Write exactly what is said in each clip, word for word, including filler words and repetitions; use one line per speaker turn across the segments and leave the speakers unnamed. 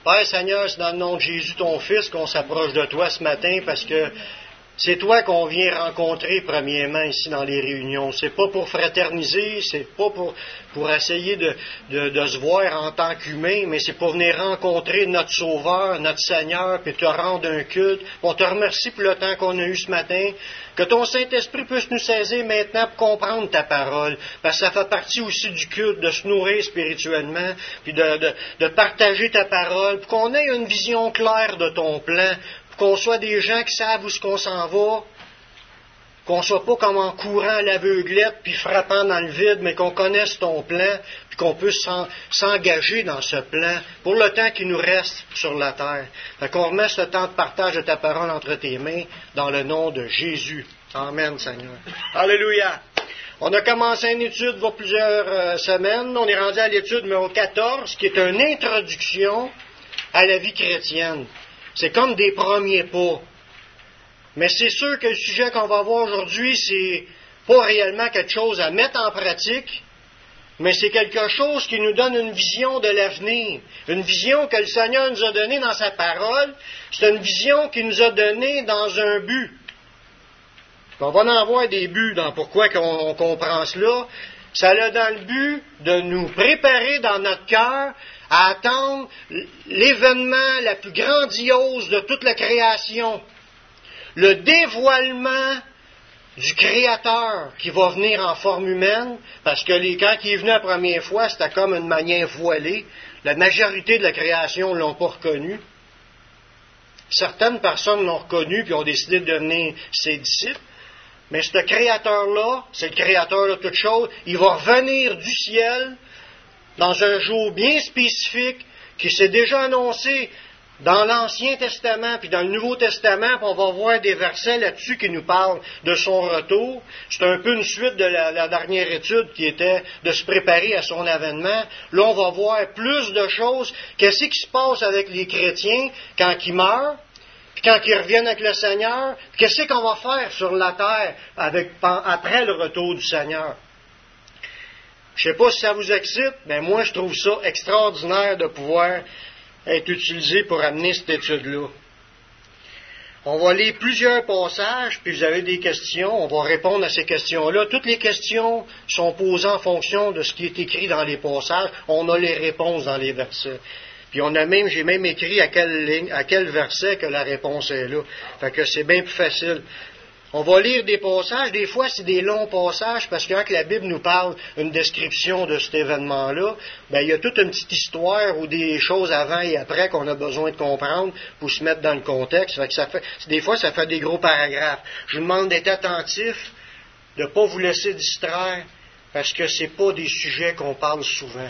Père Seigneur, c'est dans le nom de Jésus, ton Fils, qu'on s'approche de toi ce matin parce que c'est toi qu'on vient rencontrer premièrement ici dans les réunions. C'est pas pour fraterniser, c'est pas pour, pour essayer de, de, de se voir en tant qu'humain, mais c'est pour venir rencontrer notre Sauveur, notre Seigneur, puis te rendre un culte. On te remercie pour le temps qu'on a eu ce matin. Que ton Saint-Esprit puisse nous saisir maintenant pour comprendre ta parole. Parce que ça fait partie aussi du culte, de se nourrir spirituellement, puis de, de, de partager ta parole, pour qu'on ait une vision claire de ton plan, pour qu'on soit des gens qui savent où est-ce qu'on s'en va, qu'on ne soit pas comme en courant à l'aveuglette, puis frappant dans le vide, mais qu'on connaisse ton plan, puis qu'on puisse s'engager dans ce plan pour le temps qui nous reste sur la terre. Fait qu'on remet ce temps de partage de ta parole entre tes mains, dans le nom de Jésus. Amen, Seigneur. Alléluia. On a commencé une étude il y a plusieurs euh, semaines. On est rendu à l'étude numéro quatorze, qui est une introduction à la vie chrétienne. C'est comme des premiers pas. Mais c'est sûr que le sujet qu'on va voir aujourd'hui, c'est pas réellement quelque chose à mettre en pratique, mais c'est quelque chose qui nous donne une vision de l'avenir. Une vision que le Seigneur nous a donnée dans sa parole. C'est une vision qu'il nous a donnée dans un but. On va en avoir des buts dans pourquoi on, on comprend cela. Ça a dans le but de nous préparer dans notre cœur à attendre l'événement la plus grandiose de toute la création. Le dévoilement du Créateur qui va venir en forme humaine, parce que les, quand il est venu la première fois, c'était comme une manière voilée. La majorité de la création ne l'ont pas reconnu. Certaines personnes l'ont reconnu et ont décidé de devenir ses disciples. Mais ce Créateur-là, c'est le Créateur de toutes choses, il va revenir du ciel dans un jour bien spécifique qui s'est déjà annoncé dans l'Ancien Testament puis dans le Nouveau Testament, puis on va voir des versets là-dessus qui nous parlent de son retour. C'est un peu une suite de la, la dernière étude qui était de se préparer à son avènement. Là, on va voir plus de choses. Qu'est-ce qui se passe avec les chrétiens quand ils meurent, puis quand ils reviennent avec le Seigneur, qu'est-ce qu'on va faire sur la terre avec, après le retour du Seigneur? Je ne sais pas si ça vous excite, mais moi, je trouve ça extraordinaire de pouvoir être utilisé pour amener cette étude-là. On va lire plusieurs passages, puis vous avez des questions, on va répondre à ces questions-là. Toutes les questions sont posées en fonction de ce qui est écrit dans les passages. On a les réponses dans les versets. Puis on a même, j'ai même écrit à quelle ligne, à quel verset que la réponse est là. Fait que c'est bien plus facile. On va lire des passages, des fois c'est des longs passages, parce que quand la Bible nous parle une description de cet événement-là, ben il y a toute une petite histoire ou des choses avant et après qu'on a besoin de comprendre pour se mettre dans le contexte. Fait que ça fait, des fois ça fait des gros paragraphes. Je vous demande d'être attentif, de ne pas vous laisser distraire, parce que ce n'est pas des sujets qu'on parle souvent.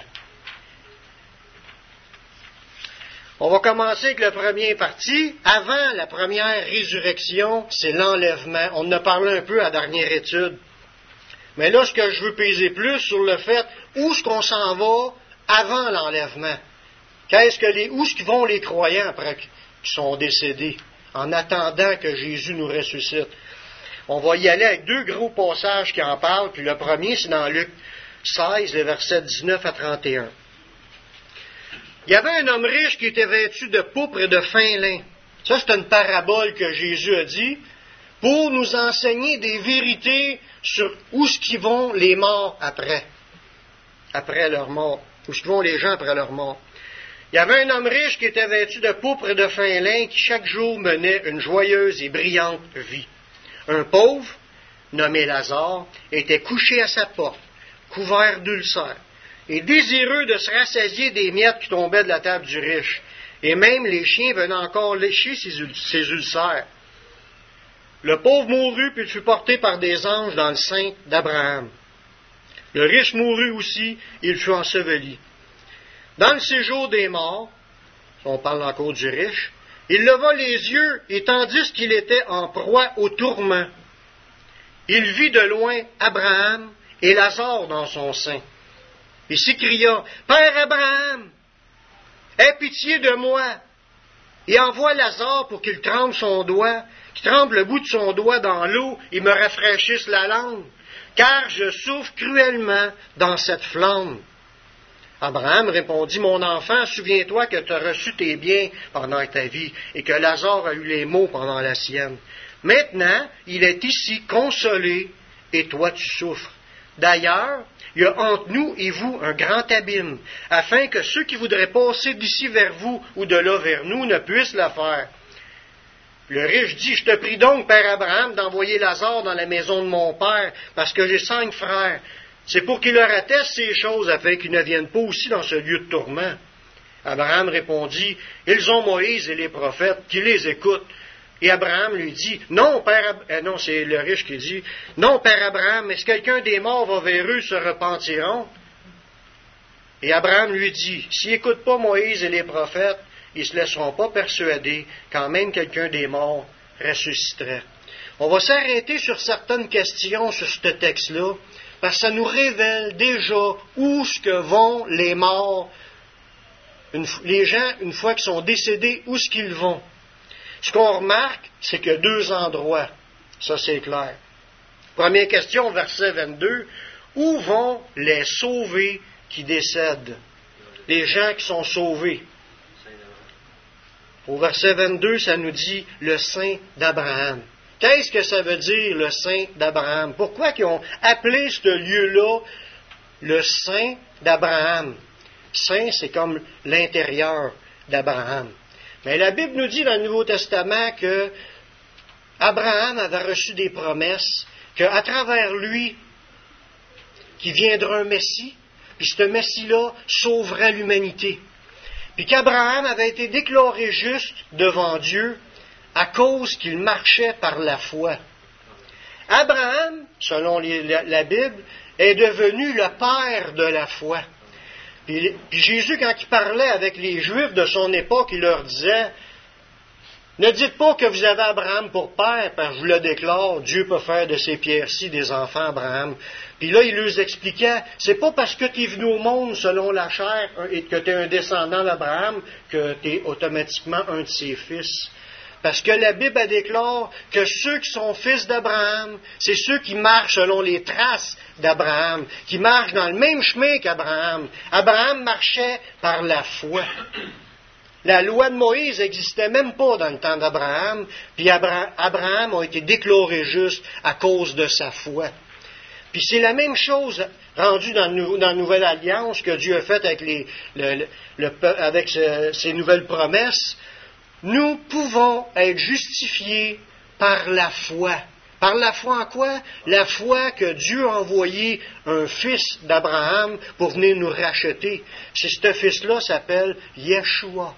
On va commencer avec la première partie. Avant la première résurrection, c'est l'enlèvement. On en a parlé un peu à la dernière étude. Mais là, ce que je veux peser plus sur le fait, où est-ce qu'on s'en va avant l'enlèvement? Qu'est-ce que les, où est-ce qu'ils vont les croyants après qu'ils sont décédés, en attendant que Jésus nous ressuscite? On va y aller avec deux gros passages qui en parlent, puis le premier, c'est dans Luc seize, les versets dix-neuf à trente et un. Il y avait un homme riche qui était vêtu de pourpre et de fin lin. Ça, c'est une parabole que Jésus a dit pour nous enseigner des vérités sur où est-ce qu'ils vont les morts après, après leur mort, où est-ce qu'ils vont les gens après leur mort. Il y avait un homme riche qui était vêtu de pourpre et de fin lin qui chaque jour menait une joyeuse et brillante vie. Un pauvre, nommé Lazare, était couché à sa porte, couvert d'ulcères, et désireux de se rassasier des miettes qui tombaient de la table du riche. Et même les chiens venaient encore lécher ses, ul- ses ulcères. Le pauvre mourut, puis fut porté par des anges dans le sein d'Abraham. Le riche mourut aussi, il fut enseveli. Dans le séjour des morts, on parle encore du riche, il leva les yeux, et tandis qu'il était en proie au tourment, il vit de loin Abraham et Lazare dans son sein. Il s'écria, « Père Abraham, aie pitié de moi, et envoie Lazare pour qu'il trempe son doigt, qu'il trempe le bout de son doigt dans l'eau et me rafraîchisse la langue, car je souffre cruellement dans cette flamme. » Abraham répondit, « Mon enfant, souviens-toi que tu as reçu tes biens pendant ta vie et que Lazare a eu les maux pendant la sienne. Maintenant, il est ici consolé et toi tu souffres. D'ailleurs, il y a entre nous et vous un grand abîme, afin que ceux qui voudraient passer d'ici vers vous ou de là vers nous ne puissent le faire. » Le riche dit, « Je te prie donc, Père Abraham, d'envoyer Lazare dans la maison de mon père, parce que j'ai cinq frères. C'est pour qu'il leur atteste ces choses, afin qu'ils ne viennent pas aussi dans ce lieu de tourment. » Abraham répondit, « Ils ont Moïse et les prophètes, qu'ils les écoutent. » Et Abraham lui dit, « Non, Père Ab- euh, non, c'est le riche qui dit, « Non, Père Abraham, est-ce que quelqu'un des morts va vers eux se repentiront? » Et Abraham lui dit, « S'ils n'écoutent pas Moïse et les prophètes, ils ne se laisseront pas persuader quand même quelqu'un des morts ressusciterait. » On va s'arrêter sur certaines questions sur ce texte-là, parce que ça nous révèle déjà où ce que vont les morts, une, les gens, une fois qu'ils sont décédés, où ce qu'ils vont. Ce qu'on remarque, c'est qu'il y a deux endroits. Ça, c'est clair. Première question, verset vingt-deux. Où vont les sauvés qui décèdent? Les gens qui sont sauvés. Au verset vingt-deux, ça nous dit le sein d'Abraham. Qu'est-ce que ça veut dire, le sein d'Abraham? Pourquoi ils ont appelé ce lieu-là le sein d'Abraham? Sein, c'est comme l'intérieur d'Abraham. Mais la Bible nous dit dans le Nouveau Testament que Abraham avait reçu des promesses, qu'à travers lui, qu'il viendra un Messie, puis ce Messie-là sauverait l'humanité. Puis qu'Abraham avait été déclaré juste devant Dieu à cause qu'il marchait par la foi. Abraham, selon les, la, la Bible, est devenu le père de la foi. Puis, puis Jésus, quand il parlait avec les Juifs de son époque, il leur disait, « Ne dites pas que vous avez Abraham pour père, parce que je vous le déclare, Dieu peut faire de ces pierres-ci des enfants Abraham. » Puis là, il leur expliquait, c'est pas parce que tu es venu au monde selon la chair et que tu es un descendant d'Abraham que tu es automatiquement un de ses fils. Parce que la Bible elle déclare que ceux qui sont fils d'Abraham, c'est ceux qui marchent selon les traces d'Abraham, qui marchent dans le même chemin qu'Abraham. Abraham marchait par la foi. La loi de Moïse n'existait même pas dans le temps d'Abraham, puis Abraham a été déclaré juste à cause de sa foi. Puis c'est la même chose rendue dans, dans la Nouvelle Alliance que Dieu a faite avec, les, le, le, avec ce, ces nouvelles promesses. Nous pouvons être justifiés par la foi. Par la foi en quoi? La foi que Dieu a envoyé un fils d'Abraham pour venir nous racheter. C'est ce fils-là s'appelle Yeshua.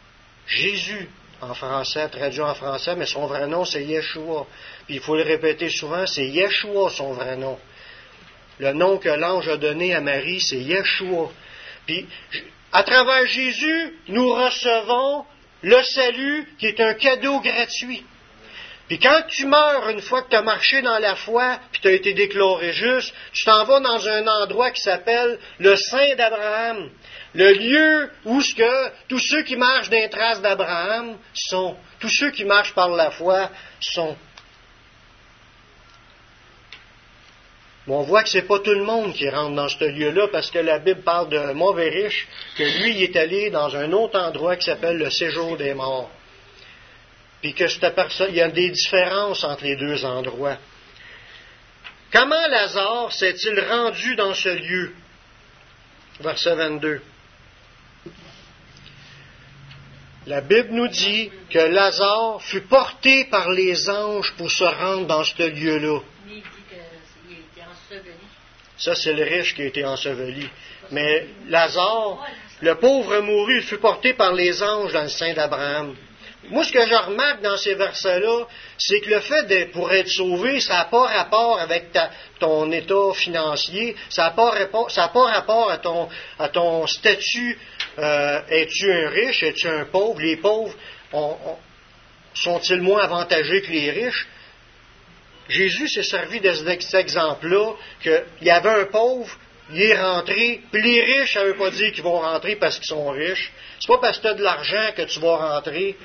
Jésus, en français, traduit en français, mais son vrai nom c'est Yeshua. Puis il faut le répéter souvent, c'est Yeshua son vrai nom. Le nom que l'ange a donné à Marie, c'est Yeshua. Puis, à travers Jésus, nous recevons le salut qui est un cadeau gratuit. Puis quand tu meurs, une fois que tu as marché dans la foi, puis tu as été déclaré juste, tu t'en vas dans un endroit qui s'appelle le sein d'Abraham. Le lieu où ce que tous ceux qui marchent dans les traces d'Abraham sont. Tous ceux qui marchent par la foi sont. Mais on voit que ce n'est pas tout le monde qui rentre dans ce lieu-là, parce que la Bible parle d'un mauvais riche, que lui, il est allé dans un autre endroit qui s'appelle le séjour des morts. Puis que cette personne, il y a des différences entre les deux endroits. Comment Lazare s'est-il rendu dans ce lieu? Verset vingt-deux. La Bible nous dit que Lazare fut porté par les anges pour se rendre dans ce lieu-là. Ça, c'est le riche qui a été enseveli. Mais Lazare, le pauvre mourut, il fut porté par les anges dans le sein d'Abraham. Moi, ce que je remarque dans ces versets-là, c'est que le fait de, pour être sauvé, ça n'a pas rapport avec ta, ton état financier, ça n'a pas, pas rapport à ton, à ton statut. Euh, es-tu un riche, es-tu un pauvre? Les pauvres on, on, sont-ils moins avantagés que les riches? Jésus s'est servi de cet exemple-là, qu'il y avait un pauvre, il est rentré, puis les riches, ça ne veut pas dire qu'ils vont rentrer parce qu'ils sont riches. C'est pas parce que tu as de l'argent que tu vas rentrer.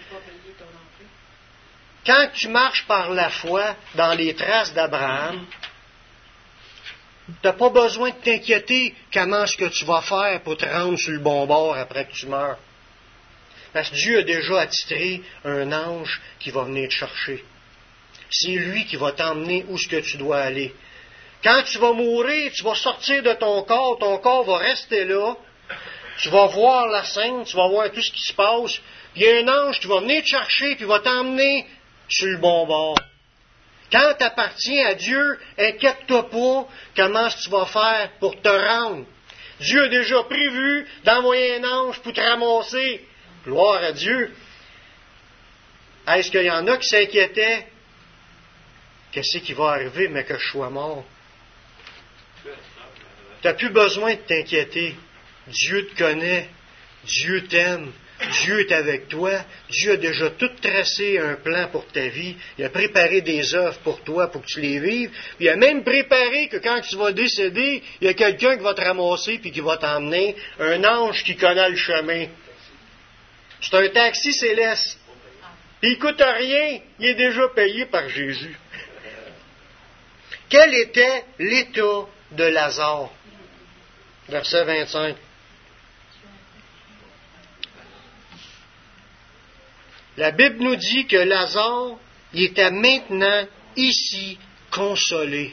Quand tu marches par la foi dans les traces d'Abraham, n'as pas besoin de t'inquiéter comment est-ce que tu vas faire pour te rendre sur le bon bord après que tu meurs. Parce que Dieu a déjà attitré un ange qui va venir te chercher. C'est lui qui va t'emmener où est-ce que tu dois aller. Quand tu vas mourir, tu vas sortir de ton corps, ton corps va rester là, tu vas voir la scène, tu vas voir tout ce qui se passe, puis il y a un ange qui va venir te chercher, puis va t'emmener sur le bon bord. Quand tu appartiens à Dieu, inquiète-toi pas comment tu vas faire pour te rendre. Dieu a déjà prévu d'envoyer un ange pour te ramasser. Gloire à Dieu. Est-ce qu'il y en a qui s'inquiétaient? Qu'est-ce qui va arriver, mais que je sois mort? Tu n'as plus besoin de t'inquiéter. Dieu te connaît. Dieu t'aime. Dieu est avec toi. Dieu a déjà tout tracé un plan pour ta vie. Il a préparé des œuvres pour toi, pour que tu les vives. Il a même préparé que quand tu vas décéder, il y a quelqu'un qui va te ramasser puis qui va t'emmener. Un ange qui connaît le chemin. C'est un taxi céleste. Puis il ne coûte rien. Il est déjà payé par Jésus. Quel était l'état de Lazare? Verset vingt-cinq. La Bible nous dit que Lazare, il était maintenant ici consolé.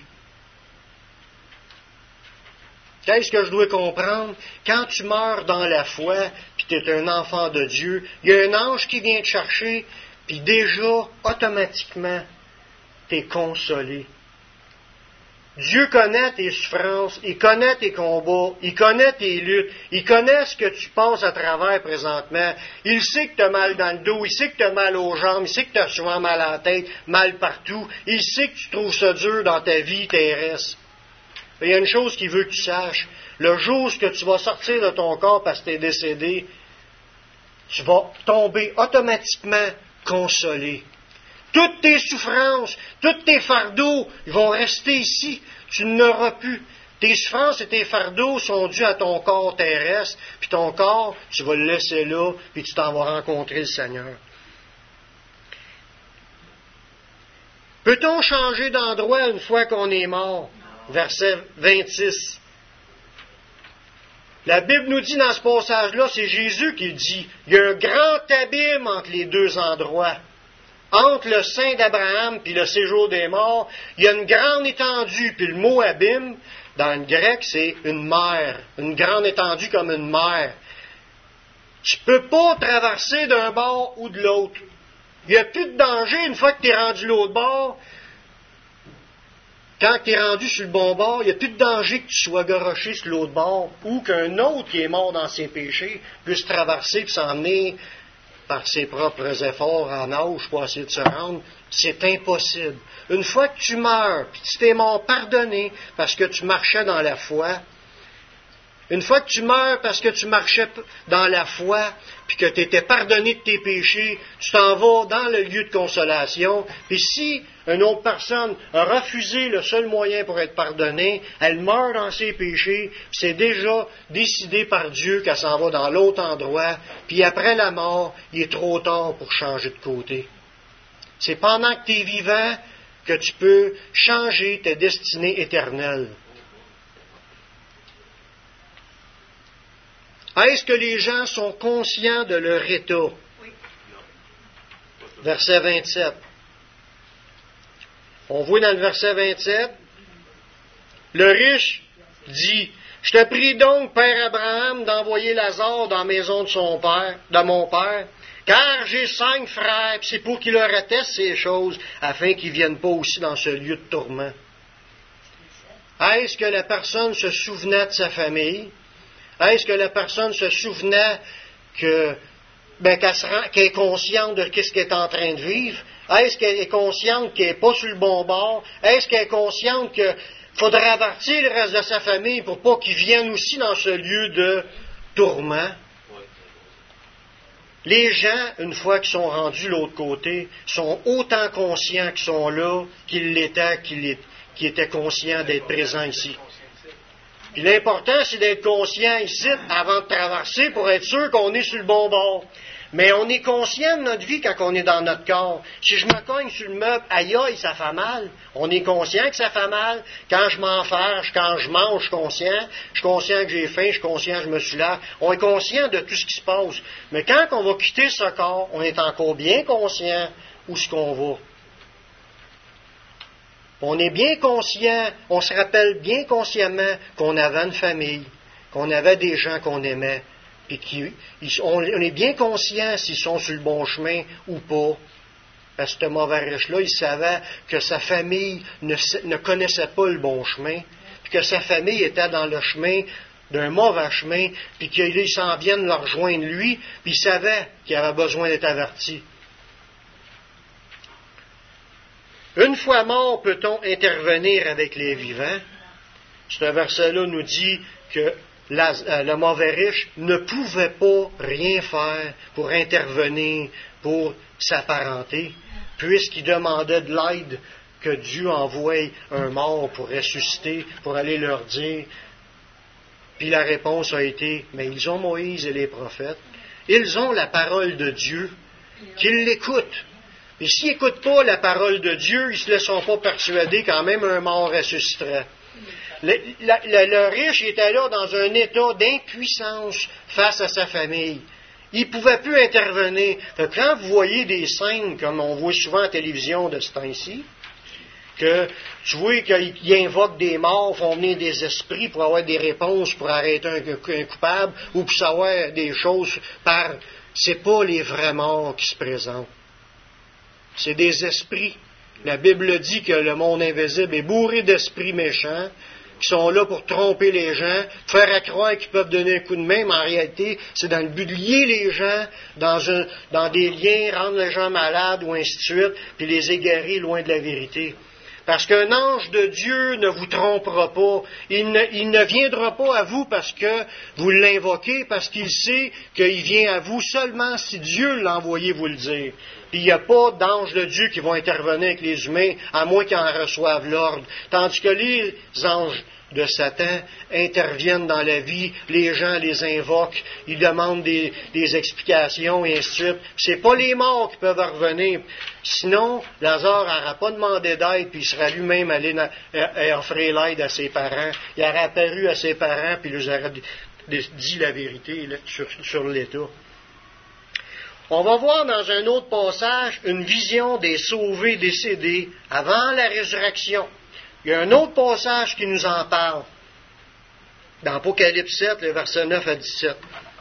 Qu'est-ce que je dois comprendre? Quand tu meurs dans la foi, puis tu es un enfant de Dieu, il y a un ange qui vient te chercher, puis déjà, automatiquement, tu es consolé. Dieu connaît tes souffrances, il connaît tes combats, il connaît tes luttes, il connaît ce que tu passes à travers présentement. Il sait que tu as mal dans le dos, il sait que tu as mal aux jambes, il sait que tu as souvent mal à la tête, mal partout. Il sait que tu trouves ça dur dans ta vie terrestre. Il y a une chose qu'il veut que tu saches. Le jour où tu vas sortir de ton corps parce que tu es décédé, tu vas tomber automatiquement consolé. Toutes tes souffrances, tous tes fardeaux, ils vont rester ici. Tu n'auras plus. Tes souffrances et tes fardeaux sont dus à ton corps terrestre, puis ton corps, tu vas le laisser là, puis tu t'en vas rencontrer le Seigneur. Peut-on changer d'endroit une fois qu'on est mort? Verset vingt-six. La Bible nous dit dans ce passage-là, c'est Jésus qui le dit, il y a un grand abîme entre les deux endroits. Entre le sein d'Abraham puis le séjour des morts, il y a une grande étendue, puis le mot abîme, dans le grec, c'est une mer, une grande étendue comme une mer. Tu ne peux pas traverser d'un bord ou de l'autre. Il n'y a plus de danger une fois que tu es rendu l'autre bord. Quand tu es rendu sur le bon bord, il n'y a plus de danger que tu sois garoché sur l'autre bord ou qu'un autre qui est mort dans ses péchés puisse traverser et s'emmener par ses propres efforts en nage pour essayer de se rendre. C'est impossible. Une fois que tu meurs, puis tu t'es mort pardonné parce que tu marchais dans la foi, une fois que tu meurs parce que tu marchais dans la foi, puis que tu étais pardonné de tes péchés, tu t'en vas dans le lieu de consolation. Puis si une autre personne a refusé le seul moyen pour être pardonnée, elle meurt dans ses péchés, c'est déjà décidé par Dieu qu'elle s'en va dans l'autre endroit, puis après la mort, il est trop tard pour changer de côté. C'est pendant que tu es vivant que tu peux changer ta destinée éternelle. Est-ce que les gens sont conscients de leur état? Oui. Verset vingt-sept. On voit dans le verset vingt-sept, le riche dit, « Je te prie donc, Père Abraham, d'envoyer Lazare dans la maison de son père, de mon père, car j'ai cinq frères, puis c'est pour qu'il leur atteste ces choses, afin qu'ils ne viennent pas aussi dans ce lieu de tourment. » Est-ce que la personne se souvenait de sa famille? Est-ce que la personne se souvenait que, ben, qu'elle, se rend, qu'elle est consciente de ce qu'elle est en train de vivre? Est-ce qu'elle est consciente qu'elle n'est pas sur le bon bord? Est-ce qu'elle est consciente qu'il faudrait avertir le reste de sa famille pour pas qu'ils viennent aussi dans ce lieu de tourment? Les gens, une fois qu'ils sont rendus de l'autre côté, sont autant conscients qu'ils sont là qu'ils l'étaient, qu'ils étaient conscients d'être présents ici. Puis l'important, c'est d'être conscient ici, avant de traverser, pour être sûr qu'on est sur le bon bord. Mais on est conscient de notre vie quand on est dans notre corps. Si je me cogne sur le meuble, aïe aïe, ça fait mal. On est conscient que ça fait mal. Quand je m'enferme, quand je mange, je suis conscient. Je suis conscient que j'ai faim, je suis conscient que je me suis là. On est conscient de tout ce qui se passe. Mais quand on va quitter ce corps, on est encore bien conscient où est-ce qu'on va. On est bien conscient, on se rappelle bien consciemment qu'on avait une famille, qu'on avait des gens qu'on aimait. Puis qui, ils, on, on est bien conscient s'ils sont sur le bon chemin ou pas. Parce que ce mauvais riche-là, il savait que sa famille ne, ne connaissait pas le bon chemin, puis que sa famille était dans le chemin d'un mauvais chemin, puis qu'ils s'en viennent le rejoindre lui, puis il savait qu'il avait besoin d'être averti. Une fois mort, peut-on intervenir avec les vivants? Ce verset-là nous dit que La, euh, le mauvais riche ne pouvait pas rien faire pour intervenir, pour s'apparenter, puisqu'il demandait de l'aide que Dieu envoie un mort pour ressusciter, pour aller leur dire. Puis la réponse a été, mais ils ont Moïse et les prophètes, ils ont la parole de Dieu, qu'ils l'écoutent. Et s'ils n'écoutent pas la parole de Dieu, ils ne se laisseront pas persuader quand même un mort ressusciterait. Le, la, le, le riche était là dans un état d'impuissance face à sa famille. Il ne pouvait plus intervenir. Fait que quand vous voyez des scènes, comme on voit souvent à la télévision de ce temps-ci, que tu vois qu'ils invoquent des morts, font venir des esprits pour avoir des réponses, pour arrêter un, un coupable, ou pour savoir des choses par... C'est pas les vrais morts qui se présentent. C'est des esprits. La Bible dit que le monde invisible est bourré d'esprits méchants, qui sont là pour tromper les gens, faire croire qu'ils peuvent donner un coup de main, mais en réalité, c'est dans le but de lier les gens dans, un, dans des liens, rendre les gens malades, ou ainsi de suite, puis les égarer loin de la vérité. Parce qu'un ange de Dieu ne vous trompera pas. Il ne, il ne viendra pas à vous parce que vous l'invoquez, parce qu'il sait qu'il vient à vous seulement si Dieu l'a envoyé vous le dire. Puis il n'y a pas d'anges de Dieu qui vont intervenir avec les humains, à moins qu'ils en reçoivent l'ordre. Tandis que les anges de Satan interviennent dans la vie, les gens les invoquent, ils demandent des, des explications et ainsi de suite. C'est pas les morts qui peuvent revenir. Sinon, Lazare n'aurait pas demandé d'aide, puis il serait lui-même allé na, euh, offrir l'aide à ses parents. Il aurait apparu à ses parents, puis il leur aurait dit la vérité là, sur, sur l'état. On va voir dans un autre passage une vision des sauvés décédés avant la résurrection. Il y a un autre passage qui nous en parle. Dans Apocalypse sept, le verset neuf à dix-sept.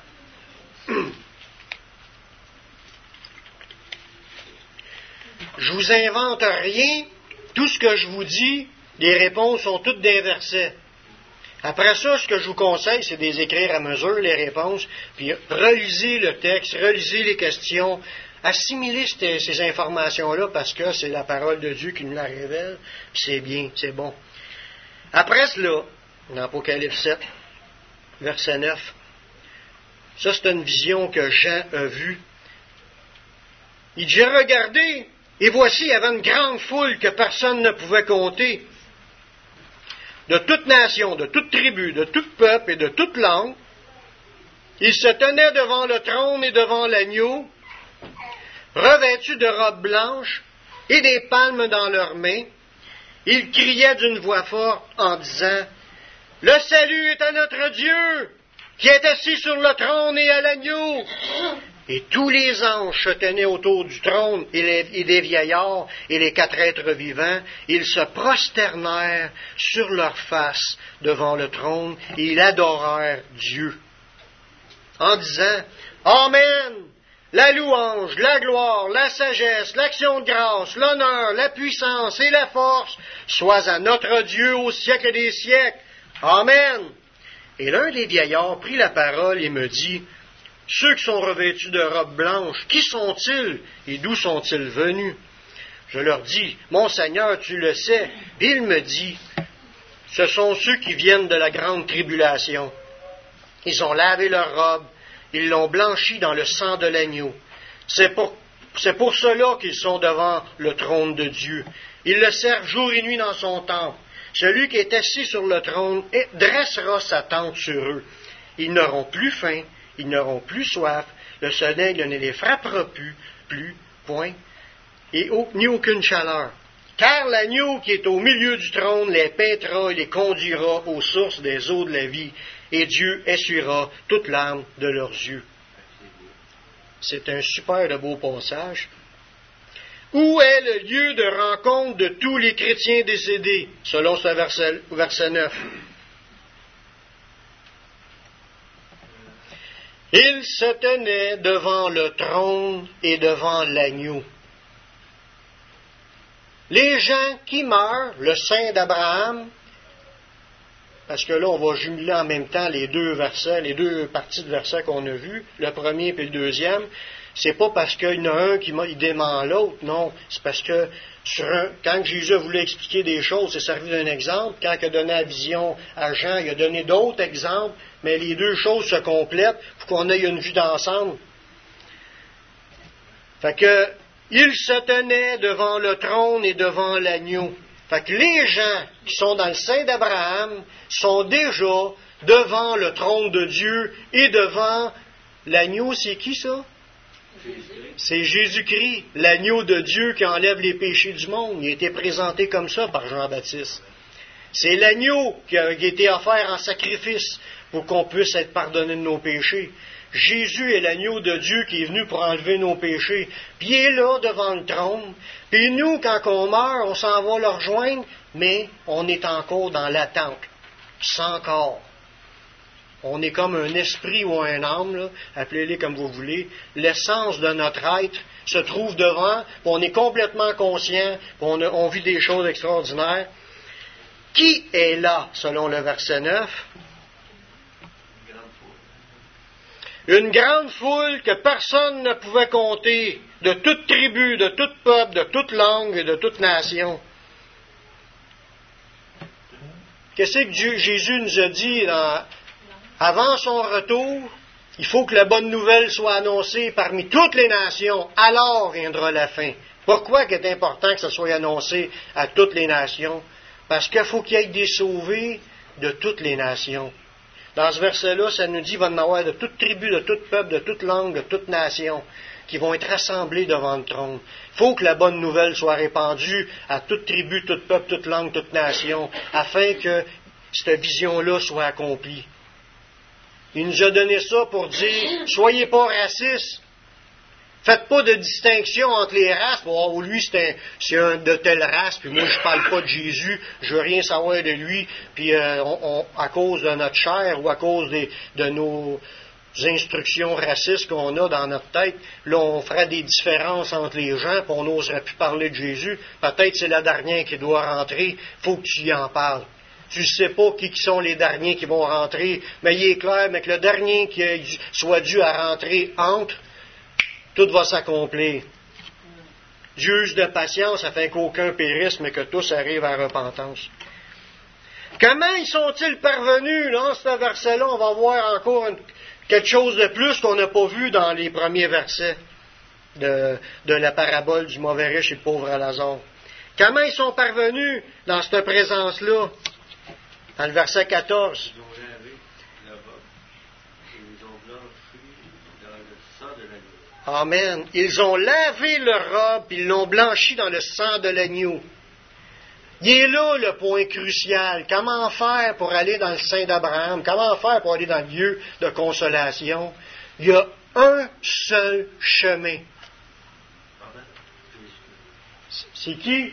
Je vous invente rien. Tout ce que je vous dis, les réponses sont toutes des versets. Après ça, ce que je vous conseille, c'est de les écrire à mesure, les réponses, puis relisez le texte, relisez les questions, assimilez ces, ces informations-là parce que c'est la parole de Dieu qui nous la révèle, puis c'est bien, c'est bon. Après cela, dans Apocalypse sept, verset neuf, ça c'est une vision que Jean a vue. Il dit, j'ai regardé, et voici, il y avait une grande foule que personne ne pouvait compter, de toute nation, de toute tribu, de tout peuple et de toute langue. Ils se tenaient devant le trône et devant l'agneau, revêtus de robes blanches et des palmes dans leurs mains. Ils criaient d'une voix forte en disant, « Le salut est à notre Dieu, qui est assis sur le trône et à l'agneau. » Et tous les anges se tenaient autour du trône, et, les, et des vieillards, et les quatre êtres vivants. Ils se prosternèrent sur leurs faces devant le trône, et ils adorèrent Dieu, en disant, « Amen! La louange, la gloire, la sagesse, l'action de grâce, l'honneur, la puissance et la force soient à notre Dieu au siècle des siècles. Amen! » Et l'un des vieillards prit la parole et me dit, « Ceux qui sont revêtus de robes blanches, qui sont-ils et d'où sont-ils venus? » Je leur dis, « Mon Seigneur, tu le sais. » Et il me dit, « Ce sont ceux qui viennent de la grande tribulation. Ils ont lavé leurs robes, ils l'ont blanchi dans le sang de l'agneau. C'est pour, c'est pour cela qu'ils sont devant le trône de Dieu. Ils le servent jour et nuit dans son temple. Celui qui est assis sur le trône dressera sa tente sur eux. Ils n'auront plus faim, ils n'auront plus soif, le soleil ne les frappera plus, plus, point, et au, ni aucune chaleur. Car l'agneau qui est au milieu du trône les paîtra et les conduira aux sources des eaux de la vie, et Dieu essuiera toute larme de leurs yeux. C'est un super de beau passage. Où est le lieu de rencontre de tous les chrétiens décédés, selon ce verset, verset neuf? Il se tenait devant le trône et devant l'agneau. Les gens qui meurent, le sein d'Abraham, parce que là, on va jumeler en même temps les deux versets, les deux parties de versets qu'on a vus, le premier et le deuxième. C'est pas parce qu'il y en a un qui dément l'autre, non. C'est parce que sur un, quand Jésus a voulu expliquer des choses, c'est servi d'un exemple. Quand il a donné la vision à Jean, il a donné d'autres exemples, mais les deux choses se complètent pour qu'on ait une vue d'ensemble. Fait que, il se tenait devant le trône et devant l'agneau. Fait que les gens qui sont dans le sein d'Abraham sont déjà devant le trône de Dieu et devant l'agneau. C'est qui ça? C'est Jésus-Christ, l'agneau de Dieu qui enlève les péchés du monde. Il a été présenté comme ça par Jean-Baptiste. C'est l'agneau qui a été offert en sacrifice pour qu'on puisse être pardonné de nos péchés. Jésus est l'agneau de Dieu qui est venu pour enlever nos péchés. Puis il est là devant le trône. Puis nous, quand on meurt, on s'en va le rejoindre, mais on est encore dans l'attente, sans corps. On est comme un esprit ou un âme, là, appelez-les comme vous voulez. L'essence de notre être se trouve devant, puis on est complètement conscient, puis on, a, on vit des choses extraordinaires. Qui est là, selon le verset neuf? Une grande foule que personne ne pouvait compter, de toute tribu, de tout peuple, de toute langue et de toute nation. Qu'est-ce que Dieu, Jésus nous a dit dans, avant son retour? Il faut que la bonne nouvelle soit annoncée parmi toutes les nations, alors viendra la fin. Pourquoi c'est important que ça soit annoncé à toutes les nations? Parce qu'il faut qu'il y ait des sauvés de toutes les nations. Dans ce verset-là, ça nous dit qu'il va y en avoir de toute tribu, de tout peuple, de toute langue, de toute nation, qui vont être rassemblés devant le trône. Il faut que la bonne nouvelle soit répandue à toute tribu, tout peuple, toute langue, toute nation, afin que cette vision-là soit accomplie. Il nous a donné ça pour dire, soyez pas racistes. Faites pas de distinction entre les races. Oh, lui, c'est un, c'est un de telle race, puis moi, je parle pas de Jésus, je veux rien savoir de lui, puis euh, on, on, à cause de notre chair ou à cause des, de nos instructions racistes qu'on a dans notre tête, là, on ferait des différences entre les gens, puis on n'oserait plus parler de Jésus. Peut-être c'est la dernière qui doit rentrer, il faut que tu y en parles. Tu ne sais pas qui sont les derniers qui vont rentrer, mais il est clair, mais que le dernier qui soit dû à rentrer entre, tout va s'accomplir. Dieu de patience afin qu'aucun périsse, mais que tous arrivent à la repentance. Comment y sont-ils parvenus? Dans ce verset-là, on va voir encore une, quelque chose de plus qu'on n'a pas vu dans les premiers versets de, de la parabole du mauvais riche et du pauvre Lazare. Comment ils sont parvenus dans cette présence-là? Dans le verset quatorze.
Ils ont lavé la robe et ils ont blanchi dans le sang de l'agneau.
Amen. Ils ont lavé leur robe et ils l'ont blanchi dans le sang de l'agneau. Il est là le point crucial. Comment faire pour aller dans le sein d'Abraham? Comment faire pour aller dans le lieu de consolation? Il y a un seul chemin. C'est qui?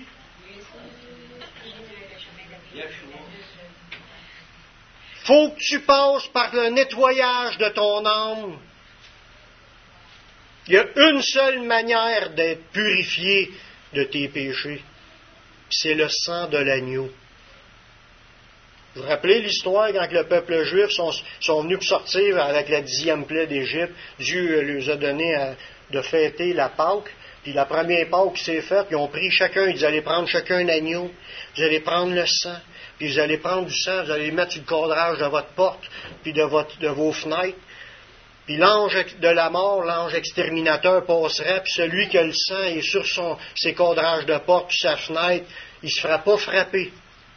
Faut que tu passes par le nettoyage de ton âme. Il y a une seule manière d'être purifié de tes péchés. C'est le sang de l'agneau. Vous vous rappelez l'histoire quand le peuple juif sont, sont venus sortir avec la dixième plaie d'Égypte? Dieu leur a donné à, de fêter la Pâque. Puis la première Pâque qui s'est faite, ils ont pris chacun, ils allaient prendre chacun un agneau, vous allez prendre le sang, puis vous allez prendre du sang, vous allez le mettre sur le cadrage de votre porte, puis de, votre, de vos fenêtres. Puis l'ange de la mort, l'ange exterminateur passera, puis celui qui a le sang est sur son, ses cadrages de porte, puis sa fenêtre, il ne se fera pas frapper.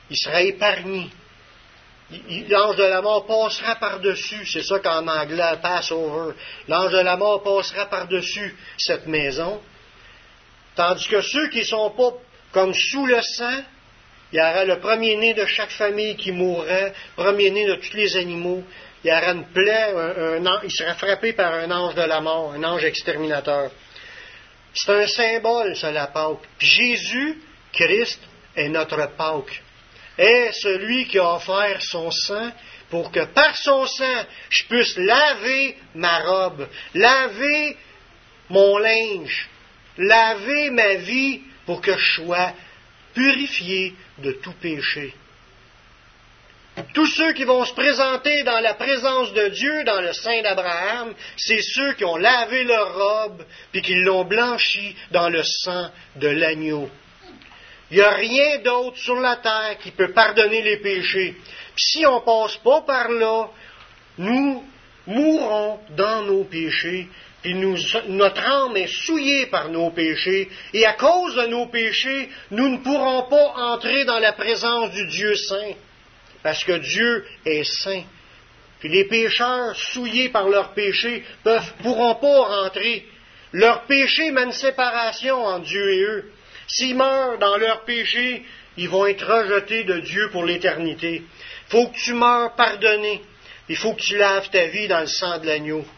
il sera épargné. L'ange de la mort passera par-dessus, c'est ça qu'en anglais, Passover. L'ange de la mort passera par-dessus cette maison. Tandis que ceux qui ne sont pas comme sous le sang, il y aura le premier-né de chaque famille qui mourra, premier-né de tous les animaux. Il y aura une plaie, un, un, il sera frappé par un ange de la mort, un ange exterminateur. C'est un symbole, ça, la Pâque. Puis Jésus, Christ, est notre Pâque. Est celui qui a offert son sang pour que par son sang, je puisse laver ma robe, laver mon linge, laver ma vie pour que je sois purifié de tout péché. Tous ceux qui vont se présenter dans la présence de Dieu, dans le sein d'Abraham, c'est ceux qui ont lavé leur robe puis qui l'ont blanchi dans le sang de l'agneau. Il n'y a rien d'autre sur la terre qui peut pardonner les péchés. Puis si on ne passe pas par là, nous mourrons dans nos péchés, puis nous, notre âme est souillée par nos péchés, et à cause de nos péchés, nous ne pourrons pas entrer dans la présence du Dieu saint, parce que Dieu est saint. Puis les pécheurs souillés par leurs péchés ne pourront pas rentrer. Leur péché met une séparation entre Dieu et eux. S'ils meurent dans leur péché, ils vont être rejetés de Dieu pour l'éternité. Il faut que tu meures pardonné. Il faut que tu laves ta vie dans le sang de l'agneau.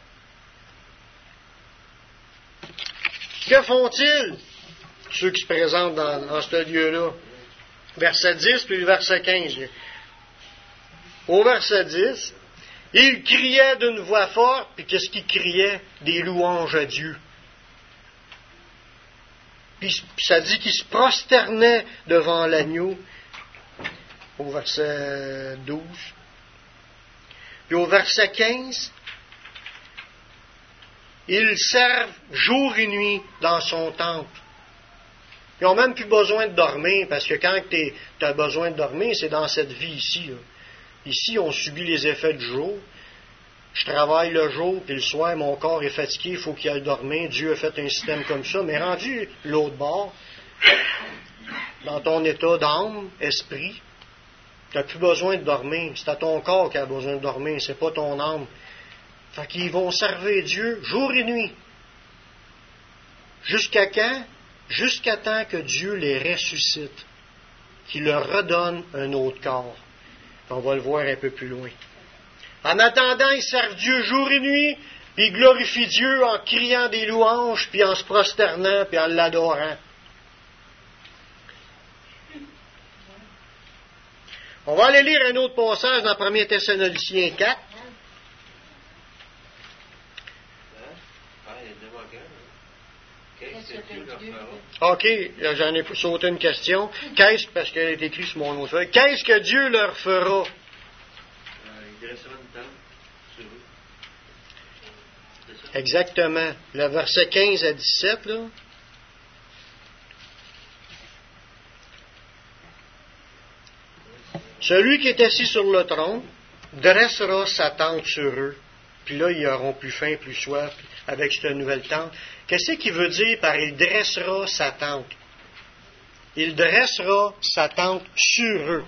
Que font-ils, ceux qui se présentent dans, dans ce lieu-là? Verset dix, puis le verset quinze. Au verset dix, ils criaient d'une voix forte, puis qu'est-ce qu'ils criaient? Des louanges à Dieu. Puis ça dit qu'ils se prosternaient devant l'agneau, au verset douze. Puis au verset quinze, ils servent jour et nuit dans son temple. Ils n'ont même plus besoin de dormir, parce que quand tu as besoin de dormir, c'est dans cette vie ici. Là. Ici, on subit les effets du jour. Je travaille le jour, puis le soir, mon corps est fatigué, il faut qu'il aille dormir. Dieu a fait un système comme ça. Mais rendu l'autre bord, dans ton état d'âme, esprit, tu n'as plus besoin de dormir. C'est à ton corps qui a besoin de dormir, c'est pas ton âme. Fait qu'ils vont servir Dieu jour et nuit. Jusqu'à quand? Jusqu'à temps que Dieu les ressuscite, qu'il leur redonne un autre corps. On va le voir un peu plus loin. En attendant, ils servent Dieu jour et nuit, puis ils glorifient Dieu en criant des louanges, puis en se prosternant, puis en l'adorant. On va aller lire un autre passage dans premier Thessaloniciens quatre. OK, j'en ai sauté une question. Qu'est-ce, parce qu'elle est écrite sur mon autre feuille, qu'est-ce que Dieu leur fera?
Il dressera une tente sur eux. C'est ça?
Exactement. Le verset quinze à dix-sept, là. Celui qui est assis sur le trône dressera sa tente sur eux. Puis là, ils n'auront plus faim, plus soif avec cette nouvelle tente. Qu'est-ce qu'il veut dire par « il dressera sa tente » ? Il dressera sa tente sur eux.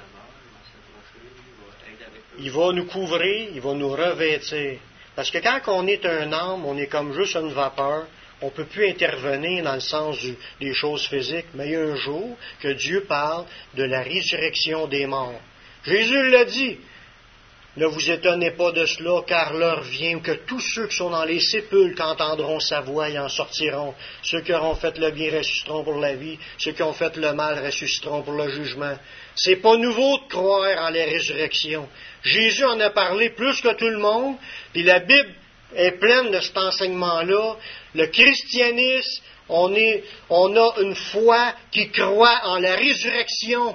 Il va nous couvrir, il va nous revêtir. Parce que quand on est un âme, on est comme juste une vapeur. On ne peut plus intervenir dans le sens du, des choses physiques. Mais il y a un jour que Dieu parle de la résurrection des morts. Jésus l'a dit. Ne vous étonnez pas de cela, car l'heure vient que tous ceux qui sont dans les sépulcres entendront sa voix et en sortiront. Ceux qui auront fait le bien ressusciteront pour la vie, ceux qui ont fait le mal ressusciteront pour le jugement. C'est pas nouveau de croire en la résurrection. Jésus en a parlé plus que tout le monde, puis la Bible est pleine de cet enseignement-là. Le christianisme, on, est, on a une foi qui croit en la résurrection.